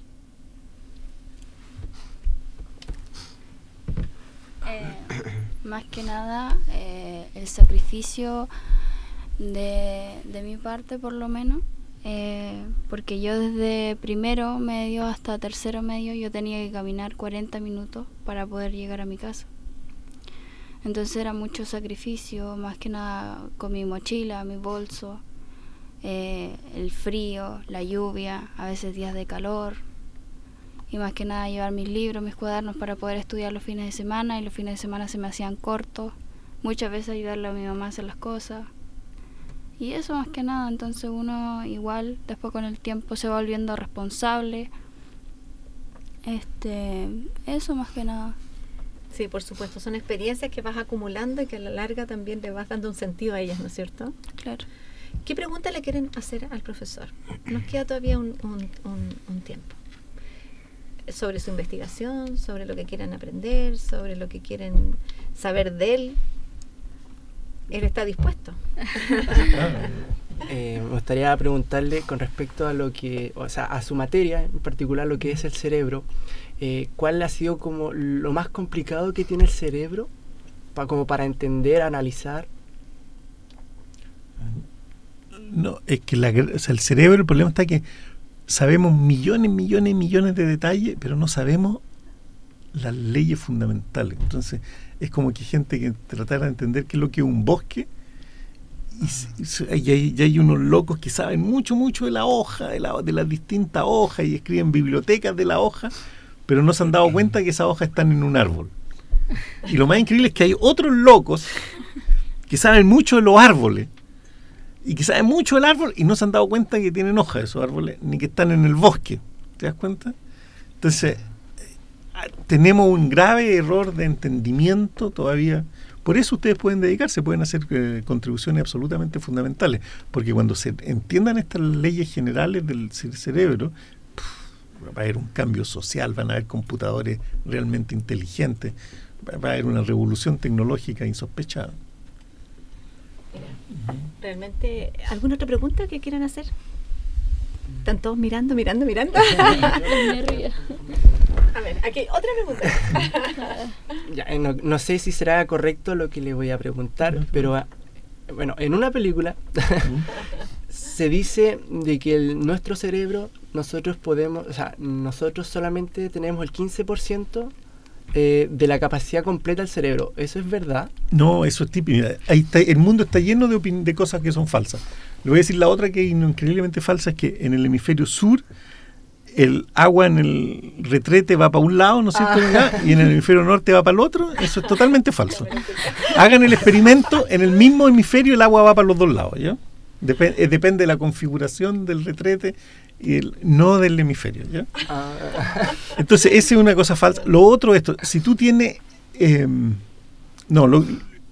P: Eh, más que nada, eh, el sacrificio de, de mi parte, por lo menos, eh, porque yo desde primero medio hasta tercero medio yo tenía que caminar cuarenta minutos para poder llegar a mi casa. Entonces era mucho sacrificio, más que nada con mi mochila, mi bolso, eh, el frío, la lluvia, a veces días de calor, y más que nada llevar mis libros, mis cuadernos para poder estudiar los fines de semana, y los fines de semana se me hacían cortos, muchas veces ayudarle a mi mamá a hacer las cosas, y eso más que nada. Entonces uno igual después con el tiempo se va volviendo responsable, este, eso más que nada.
B: Sí, por supuesto, son experiencias que vas acumulando y que a la larga también le vas dando un sentido a ellas, ¿no es cierto?
P: Claro.
B: ¿Qué pregunta le quieren hacer al profesor? Nos queda todavía un, un, un, un tiempo. Sobre su investigación, sobre lo que quieran aprender, sobre lo que quieren saber de él. él está dispuesto.
O: Eh, me gustaría preguntarle con respecto a lo que, o sea, a su materia, en particular lo que es el cerebro, eh, ¿cuál ha sido como lo más complicado que tiene el cerebro pa, como para entender, analizar?
J: No, es que la, o sea, el cerebro, el problema está que sabemos millones, millones, millones de detalles, pero no sabemos las leyes fundamentales. Entonces, es como que hay gente que tratara de entender qué es lo que es un bosque, y, y, hay, y hay unos locos que saben mucho, mucho de la hoja, de, la, de las distintas hojas, y escriben bibliotecas de la hoja, pero no se han dado cuenta que esas hojas están en un árbol. Y lo más increíble es que hay otros locos que saben mucho de los árboles, y que saben mucho del árbol y no se han dado cuenta que tienen hojas esos árboles, ni que están en el bosque. ¿Te das cuenta? Entonces, tenemos un grave error de entendimiento todavía. Por eso ustedes pueden dedicarse, pueden hacer eh, contribuciones absolutamente fundamentales, porque cuando se entiendan estas leyes generales del cerebro, pff, va a haber un cambio social, van a haber computadores realmente inteligentes, va a haber una revolución tecnológica insospechada.
B: Realmente, ¿alguna otra pregunta que quieran hacer? Están todos mirando, mirando, mirando. A ver, aquí otra pregunta.
O: Ya, no, no sé si será correcto lo que le voy a preguntar, pero a, bueno, en una película se dice de que el, nuestro cerebro, nosotros podemos, o sea, nosotros solamente tenemos el quince por ciento eh, de la capacidad completa del cerebro. ¿Eso es verdad?
J: No, eso es típico. Ahí está, el mundo está lleno de, opin- de cosas que son falsas. Le voy a decir la otra que es increíblemente falsa, es que en el hemisferio sur el agua en el retrete va para un lado, ¿no es cierto? Ah. Y en el hemisferio norte va para el otro. Eso es totalmente falso. Hagan el experimento, en el mismo hemisferio el agua va para los dos lados, ¿ya? Dep- eh, depende de la configuración del retrete y el, no del hemisferio, ¿ya? Ah. Entonces, esa es una cosa falsa. Lo otro es esto, si tú tienes eh, no, lo,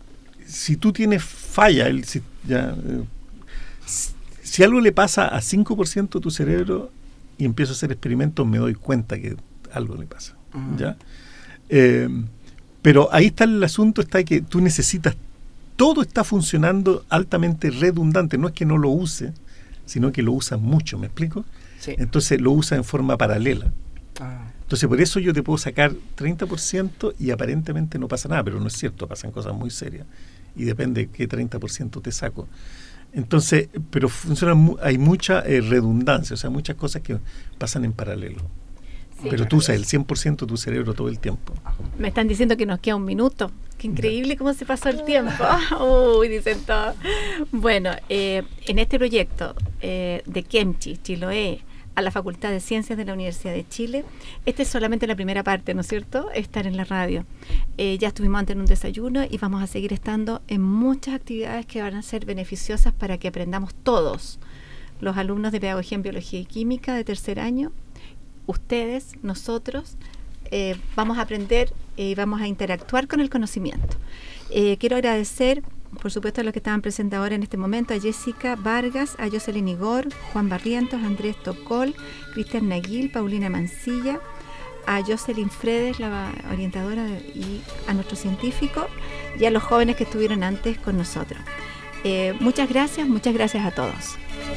J: si tú tienes falla, el, si, ya, eh, si, si algo le pasa a cinco por ciento de tu cerebro y empiezo a hacer experimentos, me doy cuenta que algo le pasa, uh-huh. ¿ya? Eh, pero ahí está el asunto, está que tú necesitas, todo está funcionando altamente redundante, no es que no lo use, sino que lo usa mucho, ¿me explico? Sí. Entonces lo usa en forma paralela. Ah. Entonces por eso yo te puedo sacar treinta por ciento y aparentemente no pasa nada, pero no es cierto, pasan cosas muy serias y depende de qué treinta por ciento te saco. Entonces, pero funciona, hay mucha eh, redundancia, o sea, muchas cosas que pasan en paralelo. Sí, pero tú usas el cien por ciento de tu cerebro todo el tiempo.
B: Me están diciendo que nos queda un minuto. Qué increíble cómo se pasó el tiempo. Uy, dicen todo. Bueno, eh, en este proyecto eh, de KEMCHI, Chiloé, a la Facultad de Ciencias de la Universidad de Chile, esta es solamente la primera parte, ¿no es cierto? Estar en la radio. Eh, ya estuvimos antes en un desayuno y vamos a seguir estando en muchas actividades que van a ser beneficiosas para que aprendamos todos. Los alumnos de Pedagogía en Biología y Química de tercer año, ustedes, nosotros, eh, vamos a aprender y eh, vamos a interactuar con el conocimiento. Eh, quiero agradecer, por supuesto, a los que estaban presentes ahora en este momento, a Jessica Vargas, a Jocelyn Igor, Juan Barrientos, Andrés Tocol, Cristian Naguil, Paulina Mancilla, a Jocelyn Fredes, la orientadora, de, y a nuestro científico, y a los jóvenes que estuvieron antes con nosotros. Eh, muchas gracias, muchas gracias a todos.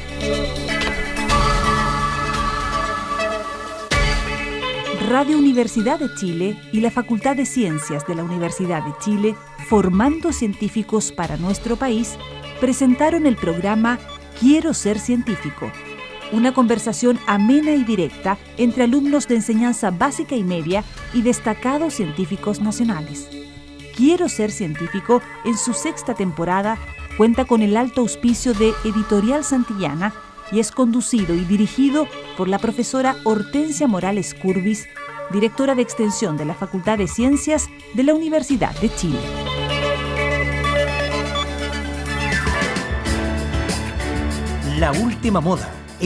A: Radio Universidad de Chile y la Facultad de Ciencias de la Universidad de Chile, formando científicos para nuestro país, presentaron el programa Quiero ser científico, una conversación amena y directa entre alumnos de enseñanza básica y media y destacados científicos nacionales. Quiero ser científico, en su sexta temporada, cuenta con el alto auspicio de Editorial Santillana y es conducido y dirigido por la profesora Hortensia Morales Curbis, directora de Extensión de la Facultad de Ciencias de la Universidad de Chile.
U: La última moda.